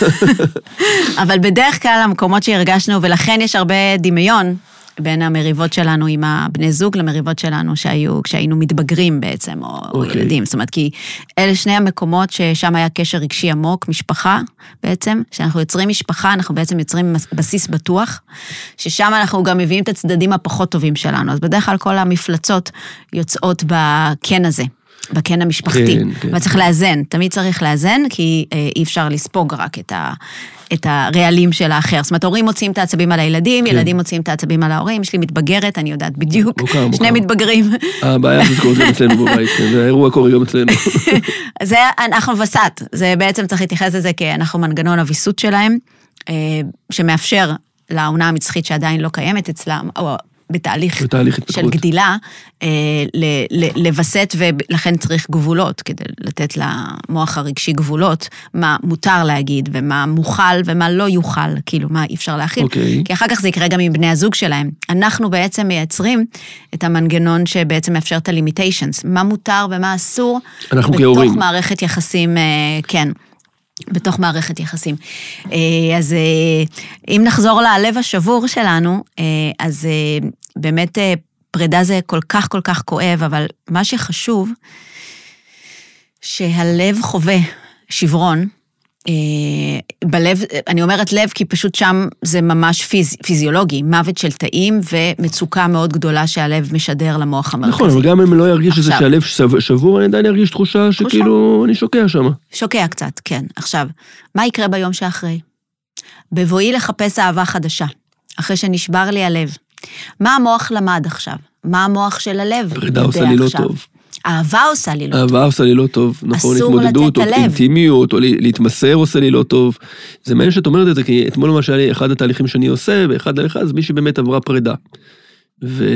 אבל בדרך כלל המקומות שהרגשנו, ולכן יש הרבה דמיון בין המריבות שלנו עם הבני זוג, למריבות שלנו כשהיינו מתבגרים בעצם, או ילדים. זאת אומרת, כי אלה שני המקומות ששם היה קשר רגשי עמוק, משפחה בעצם, שאנחנו יוצרים משפחה, אנחנו בעצם יוצרים בסיס בטוח, ששם אנחנו גם מביאים את הצדדים הפחות טובים שלנו. אז בדרך כלל כל המפלצות יוצאות בקן הזה. בקן המשפחתי. אבל צריך לאזן, תמיד צריך לאזן, כי אי אפשר לספוג רק את הרעלים של האחר. זאת אומרת, הורים מוצאים את העצבים על הילדים, ילדים מוצאים את העצבים על ההורים, יש לי מתבגרת, אני יודעת בדיוק, שני מתבגרים. הבעיה שקורה גם אצלנו בבית, זה האירוע קורה גם אצלנו. זה אנחנו וסת, זה בעצם צריך להתייחס לזה, כי אנחנו מנגנון הוויסות שלהם, שמאפשר לעונה המצחית שעדיין לא קיימת אצלם, או בתהליך של גדילה, לבסט, ולכן צריך גבולות, כדי לתת למוח הרגשי גבולות, מה מותר להגיד, ומה מוכל, ומה לא יוכל, כאילו, מה אי אפשר להכיל. כי אחר כך זה יקרה גם עם בני הזוג שלהם. אנחנו בעצם מייצרים את המנגנון שבעצם מאפשר את הלימיטיישנס, מה מותר ומה אסור, בתוך מערכת יחסים, כן. בתוך מערכת יחסים. אז אם נחזור ללב השבור שלנו, אז באמת פרידה זה כל כך כל כך כואב, אבל מה שחשוב, שהלב חווה שברון, בלב, אני אומרת לב, כי פשוט שם זה ממש פיזיולוגי, מוות של תאים ומצוקה מאוד גדולה שהלב משדר למוח המרכזי. נכון, אבל גם אם לא ירגיש שזה שהלב שבור, אני עדיין ארגיש תחושה שכאילו אני שוקע שם. שוקע קצת, כן. עכשיו, מה יקרה ביום שאחרי? בבואי לחפש אהבה חדשה, אחרי שנשבר לי הלב. מה המוח למד עכשיו? מה המוח של הלב? פרידה עושה לי לא טוב. אהבה עושה לי לא טוב. אהבה עושה לי לא טוב, נכון, התמודדות, או אינטימיות, או להתמסר עושה לי לא טוב. זה מעניין שאת אומרת את זה, כי אתמול למשל לי אחד התהליכים שאני עושה, באחד על אחד, אז מישהי באמת עברה פרידה. וזו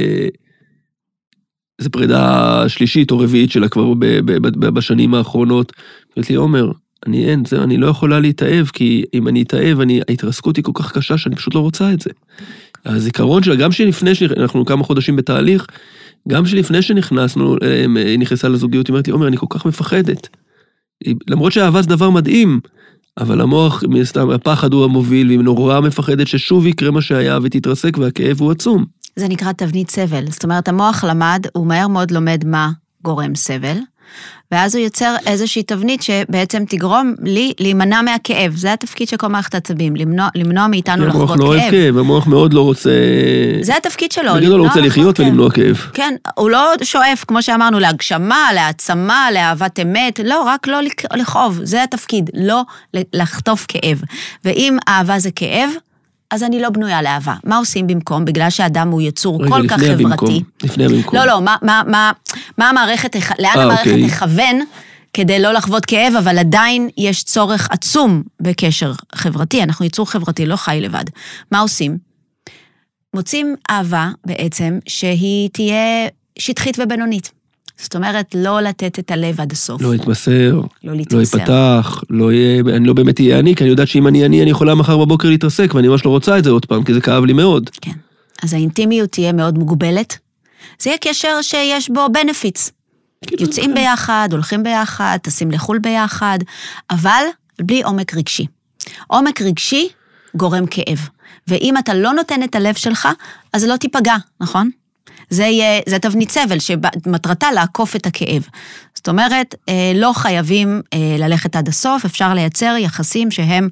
פרידה שלישית או רביעית שלה כבר בשנים האחרונות. אמרתי לי, עומר, אני לא יכולה להתאהב, כי אם אני אתאהב, ההתרסקות היא כל כך קשה שאני פשוט לא רוצה את זה. הזיכרון שלה, גם שלפני אנחנו כמה חודשים בתהליך, גם שלפני שנכנסנו, נכנסה לזוגיות, אמרתי, עומר, אני כל כך מפחדת. למרות שהאהבה זה דבר מדהים, אבל המוח, הפחד הוא המוביל, והיא נורא מפחדת ששוב יקרה מה שהיה ותתרסק, והכאב הוא עצום. זה נקרא תבנית סבל. זאת אומרת, המוח למד, הוא מהר מאוד לומד מה גורם סבל, ואז הוא יוצר איזושהי תבנית שבעצם תגרום לי להימנע מהכאב. זה התפקיד של כל מערכת העצבים, למנוע מאיתנו לחוות כאב. המוח לא אוהב כאב, המוח מאוד לא רוצה... זה התפקיד שלו. בגלל לא רוצה לחיות ולמנוע כאב. כן, הוא לא שואף, כמו שאמרנו, להגשמה, להעצמה, לאהבת אמת, לא, רק לא לכאוב. זה התפקיד, לא לחטוף כאב. ואם אהבה זה כאב, אז אני לא בנויה לאהבה. מה עושים במקום? בגלל שהאדם הוא יצור כל כך חברתי. לפני המקום. לא, מה המערכת, לאן המערכת תכוון כדי לא לחוות כאב, אבל עדיין יש צורך עצום בקשר חברתי. אנחנו יצור חברתי, לא חי לבד. מה עושים? מוצאים אהבה בעצם שהיא תהיה שטחית ובינונית. זאת אומרת, לא לתת את הלב עד הסוף. לא יתמסר, לא ייפתח, אני לא באמת אהיה אני, כי אני יודעת שאם אני יכולה מחר בבוקר להתרסק, ואני ממש לא רוצה את זה עוד פעם, כי זה כאב לי מאוד. כן. אז האינטימיות תהיה מאוד מוגבלת. זה יהיה קשר שיש בו בנפיץ. יוצאים ביחד, הולכים ביחד, טסים לחול ביחד, אבל בלי עומק רגשי. עומק רגשי גורם כאב. ואם אתה לא נותן את הלב שלך, אז לא תיפגע, נכון? זה תבנית סבל שמטרתה לעקוף את הכאב. זאת אומרת, לא חייבים ללכת עד הסוף, אפשר לייצר יחסים שהם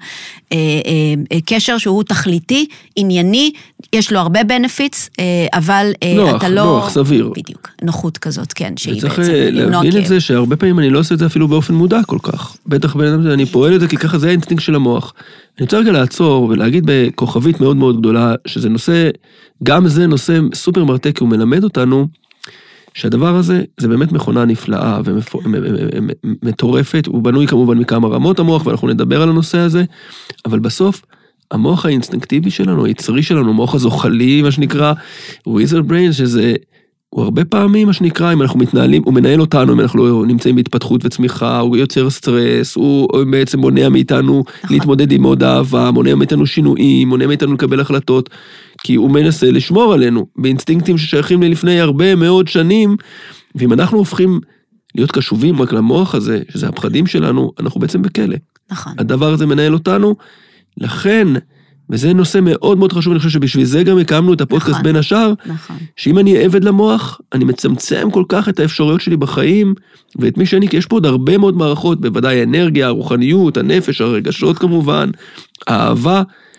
קשר שהוא תכליתי, ענייני, יש לו הרבה בנפיץ, אבל אתה לא... נוח, סביר. בדיוק, נוחות כזאת, כן, שהיא בעצם להבין את זה שהרבה פעמים אני לא עושה את זה אפילו באופן מודע כל כך. בטח אני פועל את זה כי ככה זה האינסטינקט של המוח. אני רוצה רגע לעצור ולהגיד בכוכבית מאוד מאוד גדולה, שזה נושא, גם זה נושא סופר מרתק, הוא מלמד אותנו, שהדבר הזה זה באמת מכונה נפלאה ומטורפת, הוא בנוי כמובן מכמה רמות המוח, ואנחנו נדבר על הנושא הזה, אבל בסוף, המוח האינסטינקטיבי שלנו, היצרי שלנו, המוח הזוחלי, מה שנקרא, wizard brain, שזה, הוא הרבה פעמים, מה שנקרא, אם אנחנו מתנהלים, הוא מנהל אותנו, אם אנחנו לא נמצאים בהתפתחות וצמיחה, הוא יוצר סטרס, הוא בעצם מונע מאיתנו להתמודד עם עוד אהבה, מונע מאיתנו שינויים, מונע מאיתנו לקבל החלטות, כי הוא מנסה לשמור עלינו, באינסטינקטים ששייכים לפני הרבה מאוד שנים, ואם אנחנו הופכים להיות קשובים רק למוח הזה, שזה הפחדים שלנו, אנחנו בעצם בכלא. נכון. הדבר הזה מנהל אותנו, לכן, וזה נושא מאוד מאוד חשוב, אני חושב שבשביל זה גם הקמנו את הפודקאסט בין השאר, שאם אני עבד למוח, אני מצמצם כל כך את האפשרויות שלי בחיים, ואת מי שאני, כי יש פה עוד הרבה מאוד מערכות, בוודאי האנרגיה, הרוחניות, הנפש, הרגשות כמובן, האהבה,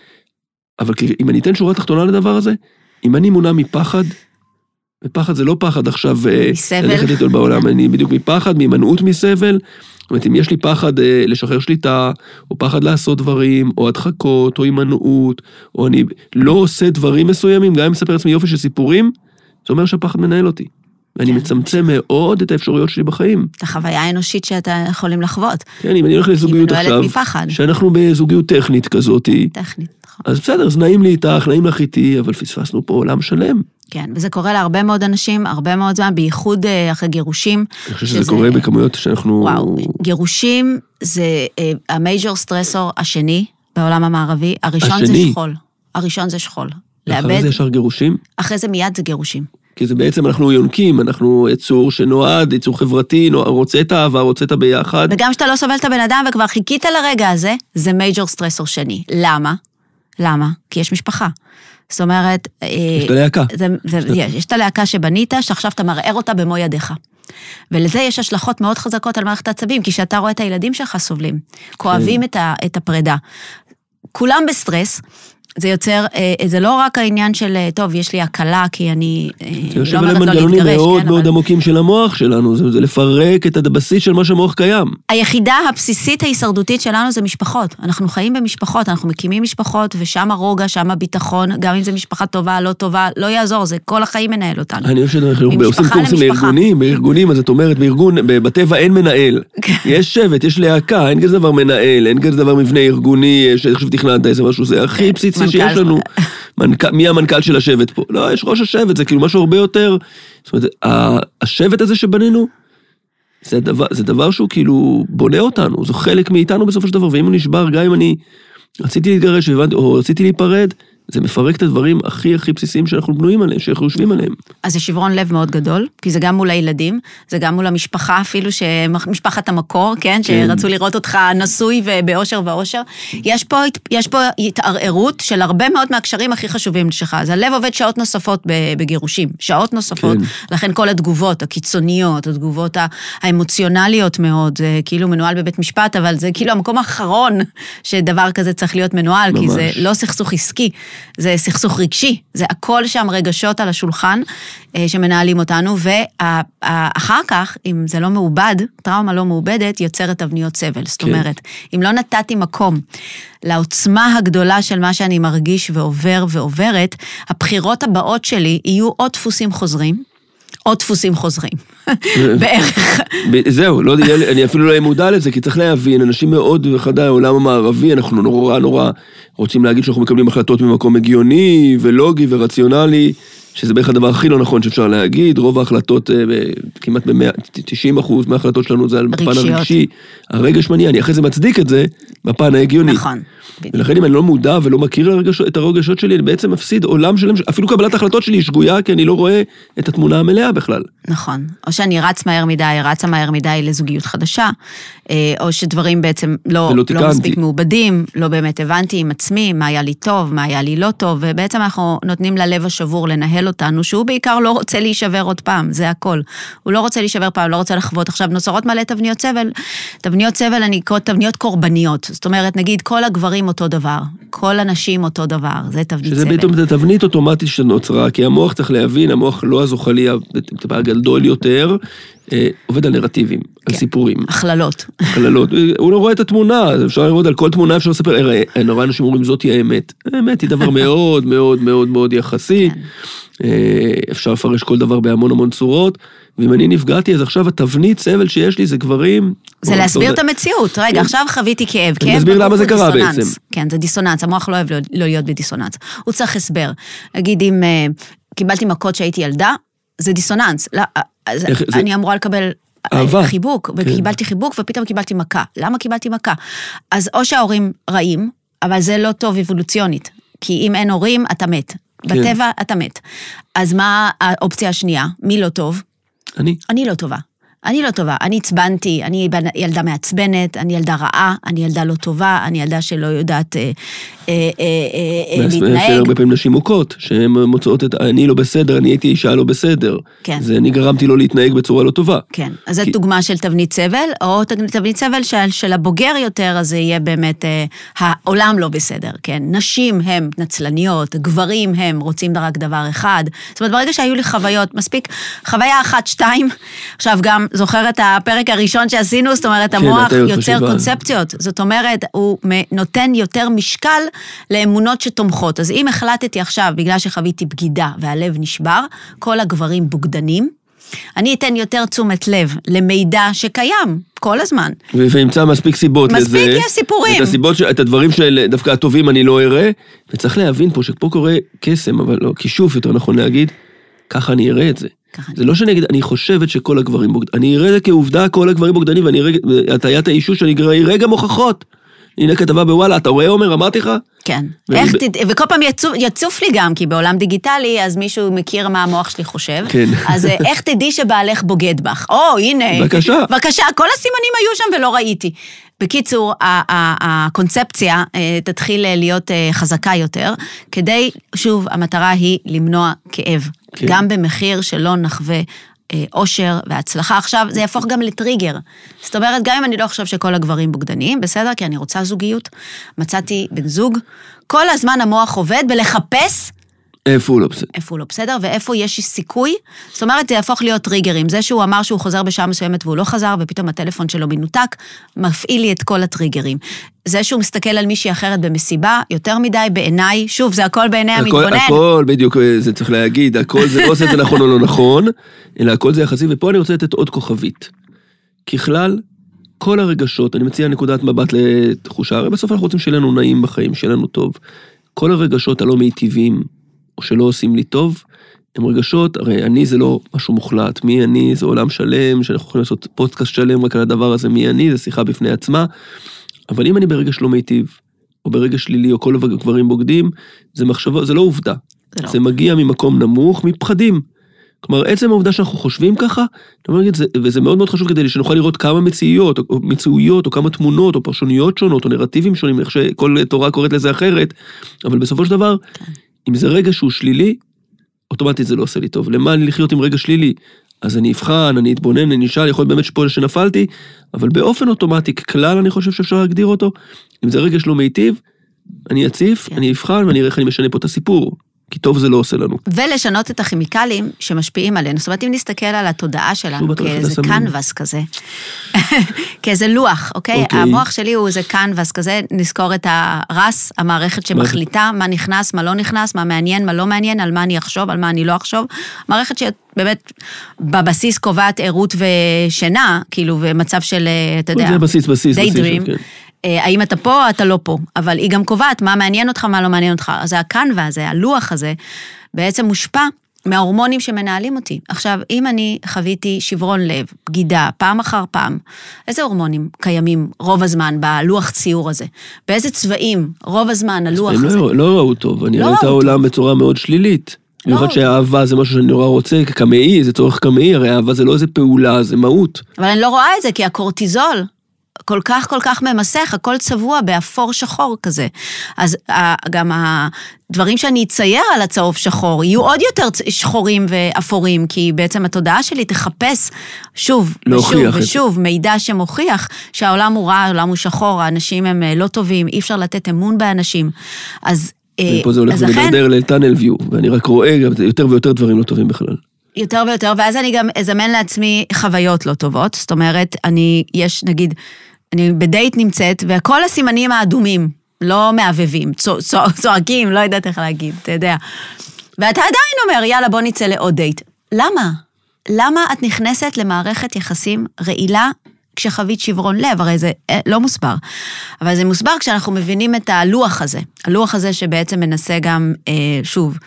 אבל אם אני אתן שורה תחתונה לדבר הזה, אם אני מונע מפחד, ופחד זה לא פחד עכשיו, ללכת איתו בעולם, אני בדיוק מפחד, מהימנעות מסבל, זאת אומרת, אם יש לי פחד לשחרר שליטה, או פחד לעשות דברים, או הדחקות, או הימנעות, או אני לא עושה דברים מסוימים, גם אם מספר עצמי יופי של סיפורים, זה אומר שהפחד מנהל אותי. ואני מצמצם מאוד את האפשרויות שלי בחיים. את החוויה האנושית שאתה יכולים לחוות. כן, אם אני הולך לזוגיות עכשיו, שאנחנו בזוגיות טכנית כזאת, טכנית, נכון. אז בסדר, אז נעים לי איתך, נעים לך איתי, אבל פספסנו פה עולם שלם. כן, וזה קורה להרבה מאוד אנשים, הרבה מאוד זמן, בייחוד אחרי גירושים. אני חושב שזה קורה בכמויות שאנחנו... וואו, גירושים זה המייג'ור סטרסור השני בעולם המערבי, הראשון זה שכול. הראשון זה שכול. אחרי זה ישר גירושים? אחרי זה מיד זה גירושים. כי זה בעצם אנחנו יונקים, אנחנו יצור שנועד, יצור חברתי, רוצה את האהבה, רוצה את הביחד. וגם שאתה לא סובל את הבן אדם וכבר חיכית לרגע הזה, זה מייג'ור סטרסור שני. למה? למה? כי יש משפחה. זאת אומרת... יש את הלהקה. יש את הלהקה שבנית, שעכשיו אתה מערער אותה במו ידיך. ולזה יש השלכות מאוד חזקות על מערכת העצבים, כי שאתה רואה את הילדים שלך סובלים, כואבים את הפרידה. כולם בסטרס, זה יוצר, זה לא רק העניין של, טוב, יש לי הקלה, כי אני לא אומרת לא להתגרש. זה מאוד מאוד עמוקים של המוח שלנו, זה לפרק את הבסיס של מה שהמוח קיים. היחידה הבסיסית ההישרדותית שלנו זה משפחות. אנחנו חיים במשפחות, אנחנו מקימים משפחות, ושם הרוגע, שם הביטחון, גם אם זה משפחה טובה, לא טובה, לא יעזור, זה כל החיים מנהל אותנו. אני חושב שאנחנו עושים קורסים בארגונים, אז את אומרת, בטבע אין מנהל. יש שבט, יש להקה, אין כזה דבר מנהל, אין כזה דבר מבנה ארגוני, שחשוב תכננת איזה משהו, זה הכי בסיסי שיש לנו, מי המנכ"ל של השבט פה? לא, יש ראש השבט, זה כאילו משהו הרבה יותר, זאת אומרת, השבט הזה שבנינו, זה דבר שהוא כאילו בונה אותנו, זה חלק מאיתנו בסופו של דבר, ואם הוא נשבר, גם אם אני רציתי להתגרש, או רציתי להיפרד, זה מפרק את הדברים הכי בסיסיים שאנחנו בנויים עליהם, שאנחנו יושבים עליהם. אז זה שברון לב מאוד גדול, כי זה גם מול הילדים, זה גם מול המשפחה אפילו, משפחת המקור, כן? שרצו לראות אותך נשוי ובאושר ואושר. יש פה התערערות של הרבה מאוד מהקשרים הכי חשובים שלך. אז הלב עובד שעות נוספות בגירושים, שעות נוספות, לכן כל התגובות הקיצוניות, התגובות האמוציונליות מאוד, זה כאילו מנוהל בבית משפט, אבל זה כאילו המקום האחרון שדבר כזה צריך להיות מנוהל, כי זה לא סכסוך עסקי, זה סכסוך רגשי, זה הכל שם רגשות על השולחן שמנהלים אותנו, ואחר כך, אם זה לא מעובד, טראומה לא מעובדת, יוצרת תבניות סבל. זאת אומרת, אם לא נתתי מקום לעוצמה הגדולה של מה שאני מרגיש ועוברת, הבחירות הבאות שלי יהיו עוד דפוסים חוזרים, עוד דפוסים חוזרים, בערך. זהו, אני אפילו לא מודע לזה, כי צריך להבין, אנשים מאוד וחדי העולם המערבי, אנחנו נורא רוצים להגיד שאנחנו מקבלים החלטות ממקום הגיוני ולוגי ורציונלי, שזה בערך הדבר הכי לא נכון שאפשר להגיד, רוב ההחלטות, כמעט ב-90% מההחלטות שלנו זה על בפן הרגשי, הרגש מניע, אני אחרי זה מצדיק את זה בפן ההגיוני. נכון. ולכן אם אני לא מודע ולא מכיר את הרגשות שלי, אני בעצם מפסיד עולם שלם, אפילו קבלת ההחלטות שלי היא שגויה, כי אני לא רואה את התמונה המלאה בכלל. נכון. או שאני רצה מהר מדי לזוגיות חדשה, או שדברים בעצם לא מספיק מעובדים, לא באמת הבנתי עם עצמי, מה היה לי טוב, מה היה לי לא טוב, ובעצם אנחנו נותנים ללב השבור לנהל אותנו, שהוא בעיקר לא רוצה להישבר עוד פעם, זה הכל. הוא לא רוצה להישבר פעם, לא רוצה לחוות. עכשיו נוצרות מלא תבניות סבל. תבניות סבל, אני קוראת תבניות קורבניות. זאת אומרת, נגיד, כל הגברים אותו דבר, כל הנשים אותו דבר, זה תבנית סבל. שזה בעצם תבנית אוטומטית שנוצרה, כי המוח צריך להבין, המוח לא הזוחלי, הגדול יותר, עובד על נרטיבים, על סיפורים. הכללות. הוא לא רואה את התמונה, אפשר לראות על כל תמונה, אפשר לספר, נורא אנשים אומרים, זאת היא האמת. האמת היא דבר מאוד מאוד מאוד מאוד יחסי, אפשר לפרש כל דבר בהמון צורות, ואם אני נפגעתי, אז עכשיו התבנית סבל שיש לי זה גברים... זה להסביר את המציאות. רגע, עכשיו חוויתי כאב. אני מסביר למה זה קרה בעצם. כן, זה דיסוננס, המוח לא אוהב לא להיות בדיסוננס. הוא צריך הסבר. נגיד, אם קיבלתי מכות שהייתי ילדה, זה דיסוננס. אני אמורה לקבל חיבוק, וקיבלתי חיבוק, ופתאום קיבלתי מכה. למה קיבלתי מכה? אז או שההורים רעים, אבל זה לא טוב אבולוציונית, כי אם אין הורים, אתה מת. בטבע, אתה מת. אז מה האופציה השנייה? מי לא טוב? אני לא טובה. אני עצבנתי, אני ילדה מעצבנת, אני ילדה רעה, אני ילדה לא טובה, אני ילדה שלא יודעת להתנהג. הרבה פעמים נשים מוכות, שהן מוצאות את אני לא בסדר, אני הייתי אישה לא בסדר. כן. זה אני גרמתי לו להתנהג בצורה לא טובה. כן, אז זו דוגמה של תבנית סבל, או תבנית סבל של הבוגר יותר, אז זה יהיה באמת, העולם לא בסדר, כן. נשים הם נצלניות, גברים הם רוצים רק דבר אחד. זאת אומרת, ברגע שהיו לי חוויות, מספיק חוויה 1-2, עכשיו גם זוכרת הפרק הראשון שעשינו, זאת אומרת, המוח יוצר קונספציות, זאת אומרת, הוא נותן יותר משקל לאמונות שתומכות. אז אם החלטתי עכשיו, בגלל שחוויתי בגידה והלב נשבר, כל הגברים בוגדנים, אני אתן יותר תשומת לב למידע שקיים כל הזמן. וימצא מספיק סיבות לזה. מספיק יש סיפורים. את הדברים של דווקא הטובים אני לא אראה, וצריך להבין פה שפה קורה קסם, אבל לא, כישוף יותר נכון להגיד, ככה אני אראה את זה. זה לא שאני אגיד, אני חושבת שכל הגברים בוגדנים, אני אראה כעובדה כל הגברים בוגדנים, ואני אראה, הטיית האישוש, אני אראה גם הוכחות. הנה כתבה בוואלה, אתה רואה עומר, אמרתי לך? כן. וכל פעם יצוף לי גם, כי בעולם דיגיטלי, אז מישהו מכיר מה המוח שלי חושב. כן. אז איך תדעי שבעלך בוגד בך? הנה. בבקשה. בבקשה, כל הסימנים היו שם ולא ראיתי. בקיצור, הקונספציה תתחיל להיות חזקה יותר, כדי, שוב, המטרה היא למנוע כאב. כן. גם במחיר שלא נחווה אושר והצלחה. עכשיו, זה יהפוך גם לטריגר. זאת אומרת, גם אם אני לא חושב שכל הגברים בוגדניים, בסדר, כי אני רוצה זוגיות, מצאתי בן זוג, כל הזמן המוח עובד בלחפש איפה הוא לא בסדר. איפה הוא לא בסדר, ואיפה יש סיכוי, זאת אומרת, זה יהפוך להיות טריגרים. זה שהוא אמר שהוא חוזר בשעה מסוימת והוא לא חזר, ופתאום הטלפון שלו מנותק, מפעיל לי את כל הטריגרים. זה שהוא מסתכל על מישהי אחרת במסיבה, יותר מדי בעיניי, שוב, זה הכל בעיני המתבונן. הכל, בדיוק, זה צריך להגיד, הכל זה לא עושה את זה נכון או לא נכון, אלא הכל זה יחסי, ופה אני רוצה לתת עוד כוכבית. ככלל, כל הרגשות, אני מציע נקודת מבט לתחושה, הרי בסוף אנחנו רוצים שלנו נעים בחיים, שלנו טוב. כל הרגשות הלא מיטיבים, או שלא עושים לי טוב, הם רגשות, הרי אני זה לא משהו מוחלט, מי אני זה עולם שלם, שאנחנו יכולים לעשות פודקאסט שלם רק על הדבר הזה, מי אני, זה שיחה בפני עצמה, אבל אם אני ברגש לא מיטיב, או ברגע שלילי, או כל גברים בוגדים, זה מחשבות, זה לא עובדה. זה מגיע ממקום נמוך, מפחדים. כלומר, עצם העובדה שאנחנו חושבים ככה, וזה מאוד מאוד חשוב כדי שנוכל לראות כמה מציאויות, או כמה תמונות, או פרשוניות שונות, או נרטיבים שונים, איך שכל תורה קוראת לזה אחרת, אבל בסופו של דבר, אם זה רגע שהוא שלילי, אוטומטית זה לא עושה לי טוב. למה אני לחיות עם רגע שלילי? אז אני אבחן, אני אתבונן, אני אשאל, יכול באמת שפה שנפלתי, אבל באופן אוטומטי, כלל אני חושב שאפשר להגדיר אותו, אם זה רגע שלא מיטיב, אני אציף, אני אבחן, ואני אראה איך אני משנה פה את הסיפור. כי טוב זה לא עושה לנו. ולשנות את הכימיקלים שמשפיעים עלינו. זאת אומרת, אם נסתכל על התודעה שלנו, כאיזה קנבס כזה, כאיזה לוח, אוקיי? המוח שלי הוא איזה קנבס כזה, נזכור את הרס, המערכת שמחליטה, מה נכנס, מה לא נכנס, מה מעניין, מה לא מעניין, על מה אני אחשוב, על מה אני לא אחשוב. מערכת שבאמת בבסיס קובעת עירות ושינה, כאילו, ומצב של, אתה יודע, daydream. האם אתה פה, אתה לא פה, אבל היא גם קובעת מה מעניין אותך, מה לא מעניין אותך. אז הקנבה הזה, הלוח הזה, בעצם מושפע מההורמונים שמנהלים אותי. עכשיו, אם אני חוויתי שברון לב, בגידה, פעם אחר פעם, איזה הורמונים קיימים רוב הזמן בלוח ציור הזה? באיזה צבעים רוב הזמן הלוח הזה? הם לא ראו טוב, אני ראיתי העולם בצורה מאוד שלילית. במיוחד שהאהבה זה משהו שאני נורא רוצה, כקמאי, זה צורך קמאי, הרי האהבה זה לא איזה פעולה, זה מהות. אבל אני לא רואה את זה, כי הקורטיזול כל כך ממסך, הכל צבוע באפור שחור כזה. אז גם הדברים שאני אצייר על הצהוב שחור, יהיו עוד יותר שחורים ואפורים, כי בעצם התודעה שלי תחפש שוב ושוב מידע שמוכיח שהעולם הוא רע, העולם הוא שחור, האנשים הם לא טובים, אי אפשר לתת אמון באנשים. אז פה זה הולך ולדרדר לטאנל ויו, ואני רק רואה יותר ויותר דברים לא טובים בכלל. יותר ויותר, ואז אני גם אזמן לעצמי חוויות לא טובות, זאת אומרת, אני בדייט נמצאת, וכל הסימנים האדומים, לא מעבבים, צועקים, לא יודעת איך להגיד, אתה יודע. ואתה עדיין אומר, יאללה, בוא נצא לעוד דייט. למה? למה את נכנסת למערכת יחסים רעילה, כשחווית שברון לב? הרי זה לא מוסבר. אבל זה מוסבר כשאנחנו מבינים את הלוח הזה. הלוח הזה שבעצם מנסה גם, שוב,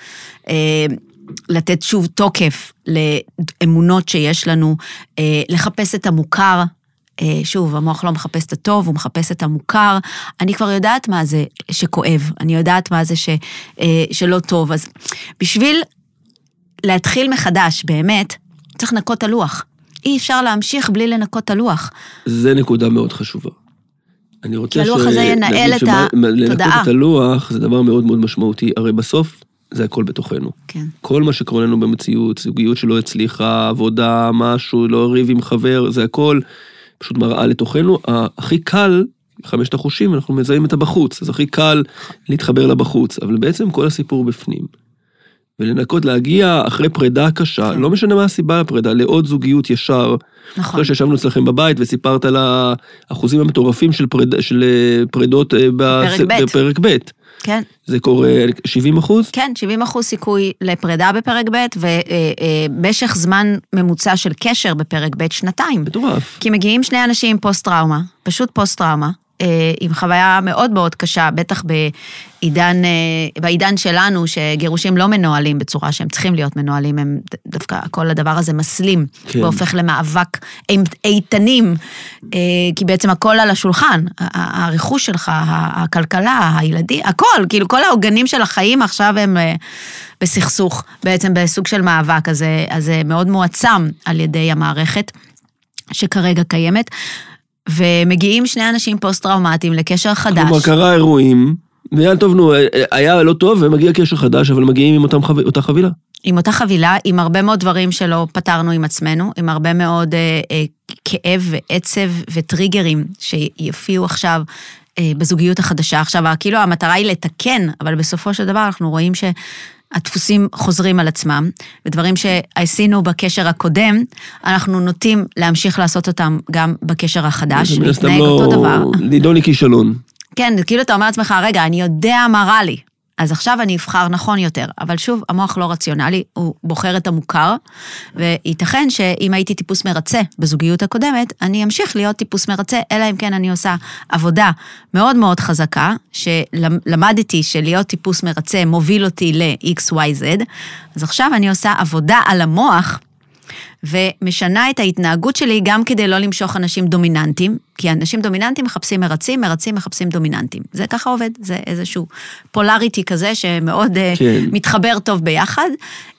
לתת שוב תוקף לאמונות שיש לנו, לחפש את המוכר, שוב, המוח לא מחפש את הטוב, הוא מחפש את המוכר, אני כבר יודעת מה זה שכואב, אני יודעת מה זה שלא טוב, אז בשביל להתחיל מחדש, באמת, צריך לנקות הלוח. אי אפשר להמשיך בלי לנקות הלוח. זה נקודה מאוד חשובה. אני רוצה כי הלוח הזה ינהל את התודעה. לנקות את הלוח זה דבר מאוד מאוד משמעותי, הרי בסוף זה הכל בתוכנו. כן. כל מה שקורה לנו במציאות, זוגיות שלא הצליחה, עבודה, משהו, לא ריב עם חבר, זה הכל פשוט מראה לתוכנו. הכי קל, 5 החושים, אנחנו מזהים את הבחוץ, אז הכי קל להתחבר לבחוץ, אבל בעצם כל הסיפור בפנים. ולנקות, להגיע אחרי פרידה קשה, לא משנה מה הסיבה לפרידה, לעוד זוגיות ישר. נכון. אחרי שישבנו אצלכם בבית וסיפרת על האחוזים המטורפים של פרידות בפרק ב'. כן. זה קורה 70%? כן, 70% סיכוי לפרידה בפרק ב', ובמשך זמן ממוצע של קשר בפרק ב' 2. מטורף. כי מגיעים 2 אנשים עם פוסט-טראומה, פשוט פוסט-טראומה, עם חוויה מאוד מאוד קשה, בטח בעידן שלנו, שגירושים לא מנוהלים בצורה שהם צריכים להיות מנוהלים, הם דווקא כל הדבר הזה מסלים, והופך למאבק איתנים, כי בעצם הכל על השולחן, הרכוש שלך, הכלכלה, הילדים, הכל, כאילו כל העוגנים של החיים עכשיו הם בסכסוך, בעצם בסוג של מאבק, אז זה מאוד מועצם על ידי המערכת, שכרגע קיימת, ומגיעים 2 אנשים פוסט-טראומטיים לקשר חדש. כלומר, קרה אירועים, והיה טוב, היה לא טוב, ומגיע קשר חדש, אבל מגיעים עם אותה חבילה. עם אותה חבילה, עם הרבה מאוד דברים שלא פתרנו עם עצמנו, עם הרבה מאוד כאב ועצב וטריגרים שיופיעו עכשיו בזוגיות החדשה. עכשיו, כאילו המטרה היא לתקן, אבל בסופו של דבר אנחנו רואים הדפוסים חוזרים על עצמם, ודברים שעשינו בקשר הקודם, אנחנו נוטים להמשיך לעשות אותם גם בקשר החדש, להתנהג אותו דבר. נידוני כישלון. כן, כאילו אתה אומר לעצמך, רגע, אני יודע מה רע לי, אז עכשיו אני אבחר נכון יותר, אבל שוב, המוח לא רציונלי, הוא בוחר את המוכר, וייתכן שאם הייתי טיפוס מרצה בזוגיות הקודמת, אני אמשיך להיות טיפוס מרצה, אלא אם כן אני עושה עבודה מאוד מאוד חזקה, שלמדתי שלהיות טיפוס מרצה מוביל אותי ל-XYZ, אז עכשיו אני עושה עבודה על המוח, ומשנה את ההתנהגות שלי גם כדי לא למשוך אנשים דומיננטיים, כי אנשים דומיננטיים מחפשים מרצים, מרצים מחפשים דומיננטיים. זה ככה עובד, זה איזשהו פולריטי כזה שמאוד מתחבר טוב ביחד.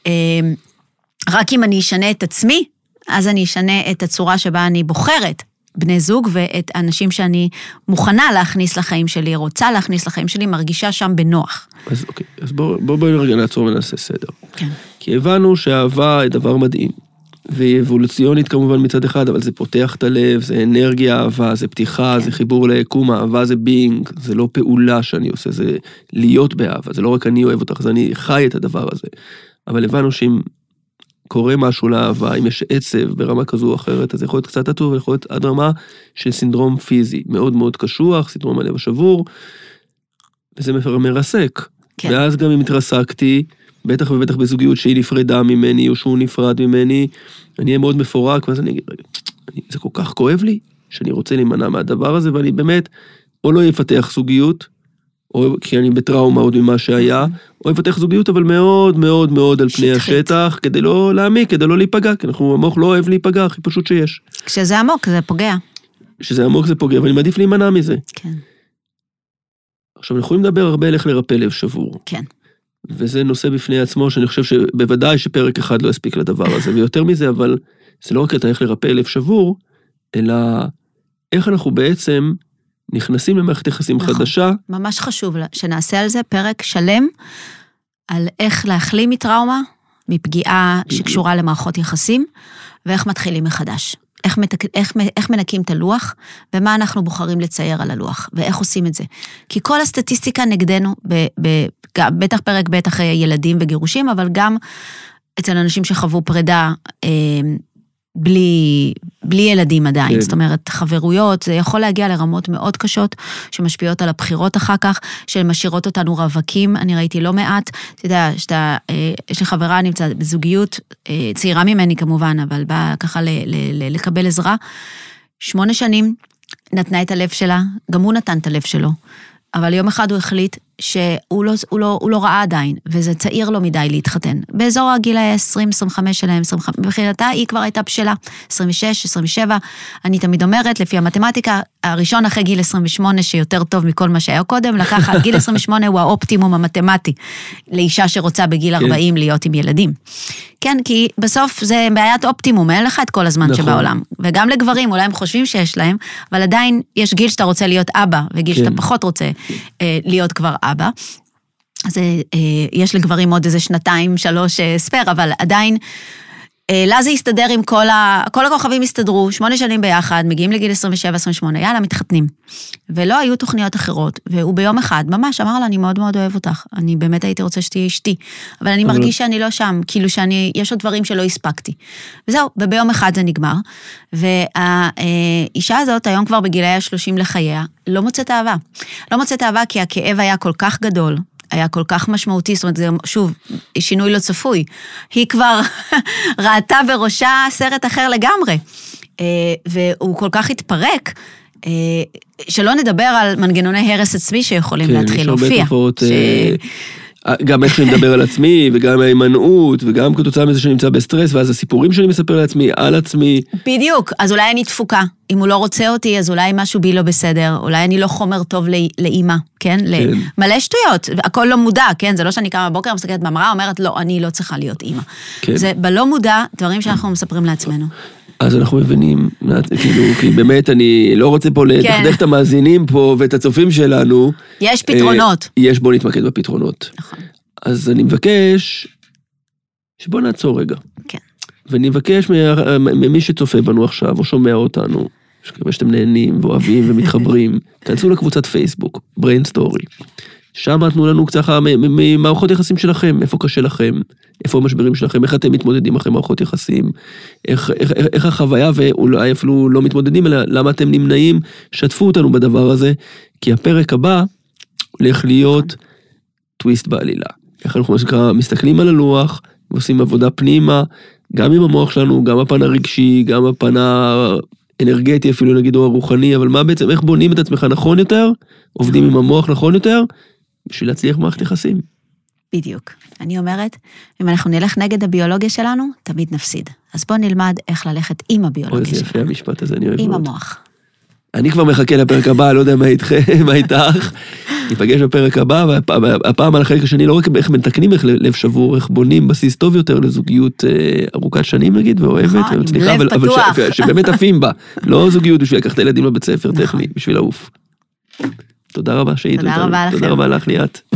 רק אם אני אשנה את עצמי, אז אני אשנה את הצורה שבה אני בוחרת בני זוג, ואת האנשים שאני מוכנה להכניס לחיים שלי, רוצה להכניס לחיים שלי, מרגישה שם בנוח. אז אוקיי, אז בואי רגע נעצור ונעשה סדר. כן. כי הבנו שהאהבה היא דבר מדהים, והיא אבולוציונית כמובן מצד אחד, אבל זה פותח את הלב, זה אנרגיה אהבה, זה פתיחה, כן. זה חיבור ליקום, אהבה זה בינג, זה לא פעולה שאני עושה, זה להיות באהבה, זה לא רק אני אוהב אותך, זה אני חי את הדבר הזה. אבל הבנו שאם קורה משהו לאהבה, אם יש עצב ברמה כזו או אחרת, אז יכול להיות קצת עטוב, יכול להיות עד רמה של סינדרום פיזי, מאוד מאוד קשוח, סינדרום הלב השבור, וזה מרסק. כן. ואז גם אם התרסקתי, בטח ובטח בזוגיות שהיא נפרדה ממני, או שהוא נפרד ממני, אני אהיה מאוד מפורק, ואז אני אגיד, רגע, זה כל כך כואב לי, שאני רוצה להימנע מהדבר הזה, ואני באמת, או לא יפתח זוגיות, או כי אני בטראומה עוד ממה שהיה, או יפתח זוגיות, אבל מאוד מאוד מאוד על פני השטח, כדי לא להעמיק, כדי לא להיפגע, כי המוח לא אוהב להיפגע, הכי פשוט שיש. כשזה עמוק, זה פוגע. כשזה עמוק זה פוגע, ואני מעדיף להימנע מזה. כן. עכשיו, אנחנו יכולים לדבר הרבה על איך לרפא לב שבור. כן. וזה נושא בפני עצמו, שאני חושב שבוודאי שפרק אחד לא יספיק לדבר הזה, ויותר מזה, אבל זה לא רק את איך לרפא לב שבור, אלא איך אנחנו בעצם נכנסים למערכת יחסים חדשה. ממש חשוב שנעשה על זה פרק שלם, על איך להחלים מטראומה, מפגיעה שקשורה למערכות יחסים, ואיך מתחילים מחדש. איך מנקים את הלוח, ומה אנחנו בוחרים לצייר על הלוח, ואיך עושים את זה. כי כל הסטטיסטיקה נגדנו, בטח פרק בטח ילדים וגירושים, אבל גם אצל אנשים שחוו פרידה, בלי ילדים עדיין, כן. זאת אומרת, חברויות, זה יכול להגיע לרמות מאוד קשות, שמשפיעות על הבחירות אחר כך, שמשאירות אותנו רווקים, אני ראיתי לא מעט, אתה יודע, יש לי חברה נמצאת בזוגיות, צעירה ממני כמובן, אבל באה ככה לקבל עזרה, 8 שנים נתנה את הלב שלה, גם הוא נתן את הלב שלו, אבל יום אחד הוא החליט שהוא לא ראה עדיין, וזה צעיר לו מדי להתחתן. באזור הגיל 20-25 שלהם, מבחינתה היא כבר הייתה בשלה, 26, 27, אני תמיד אומרת, לפי המתמטיקה, הראשון אחרי גיל 28, שיותר טוב מכל מה שהיה קודם, לקח, גיל 28 הוא האופטימום המתמטי, לאישה שרוצה בגיל 40 להיות עם ילדים. כן, כי בסוף זה בעיית אופטימום, אין לך את כל הזמן שבעולם. וגם לגברים, אולי הם חושבים שיש להם, אבל עדיין יש גיל שאתה רוצה להיות אבא, וגיל שאתה פחות רוצה להיות כבר אבא. אז יש לגברים עוד איזה 2-3 ספר, אבל עדיין, לה זה יסתדר עם כל הכוכבים יסתדרו, 8 שנים ביחד, מגיעים לגיל 27-28, יאללה, מתחתנים. ולא היו תוכניות אחרות, והוא ביום אחד, ממש אמר לה, אני מאוד מאוד אוהב אותך, אני באמת הייתי רוצה שתהיה אשתי, אבל אני מרגיש שאני לא שם, כאילו יש עוד דברים שלא הספקתי. וזהו, וביום אחד זה נגמר, והאישה הזאת, היום כבר בגילי 30 לחייה, לא מוצאת אהבה. לא מוצאת אהבה כי הכאב היה כל כך גדול, היה כל כך משמעותי, זאת אומרת, זה שוב, שינוי לא צפוי. היא כבר ראתה בראשה סרט אחר לגמרי, והוא כל כך התפרק, שלא נדבר על מנגנוני הרס עצמי שיכולים להתחיל להופיע. כן, יש הרבה תופעות, גם איך שאני מדבר על עצמי, וגם ההימנעות, וגם כתוצאה מזה שאני נמצא בסטרס, ואז הסיפורים שאני מספר לעצמי, על עצמי. בדיוק, אז אולי אני תפוקה. אם הוא לא רוצה אותי, אז אולי משהו בי לא בסדר, אולי אני לא חומר טוב לאמא, כן? מלא שטויות, הכל לא מודע, כן? זה לא שאני קמה בבוקר, מסתכלת במראה, אומרת, לא, אני לא צריכה להיות אמא. זה בלא מודע, דברים שאנחנו מספרים לעצמנו. אז אנחנו מבינים, כאילו, כי באמת אני לא רוצה פה לתחדך את המאזינים פה ואת הצופים שלנו. יש פתרונות. בוא נתמקד בפתרונות. נכון. אז אני מבקש שבוא נעצור רגע. כן. ואני מבקש ממי שצופה בנו עכשיו, או שומע אותנו, שכמה שאתם נהנים ואוהבים ומתחברים, כנסו לקבוצת פייסבוק, Brain Story. שם תנו לנו קצת ממערכות יחסים שלכם, איפה קשה לכם, איפה המשברים שלכם, איך אתם מתמודדים אחרי מערכות יחסים, איך החוויה, ואולי אפילו לא מתמודדים, אלא למה אתם נמנעים, שתפו אותנו בדבר הזה, כי הפרק הבא הולך להיות טוויסט בעלילה. איך אנחנו מסתכלים על הלוח, ועושים עבודה פנימה, גם עם המוח שלנו, גם הפן הרגשי, גם הפן האנרגטי, אפילו נגיד או הרוחני, אבל מה בעצם, איך בונים את עצמך נכון יותר, עובדים עם המוח נכון יותר, בשביל להצליח מערכת יחסים. בדיוק. אני אומרת, אם אנחנו נלך נגד הביולוגיה שלנו, תמיד נפסיד. אז בואו נלמד איך ללכת עם הביולוגיה שלנו. אוי, זה יפה המשפט הזה, אני אוהב מאוד. עם המוח. אני כבר מחכה לפרק הבא, לא יודע מה איתכם, מה איתך. ניפגש בפרק הבא, והפעם על החלק השני, לא רק איך מתקנים, איך לב שבור, איך בונים בסיס טוב יותר לזוגיות ארוכת שנים, נגיד, ואוהבת, ומצליחה, אבל שבאמת עפים בה. לא זוגיות בשביל לקחת את הילדים לבית ספר טכני, בשביל לעוף. תודה רבה שהיית. תודה רבה לכם. תודה רבה לך, ליאת.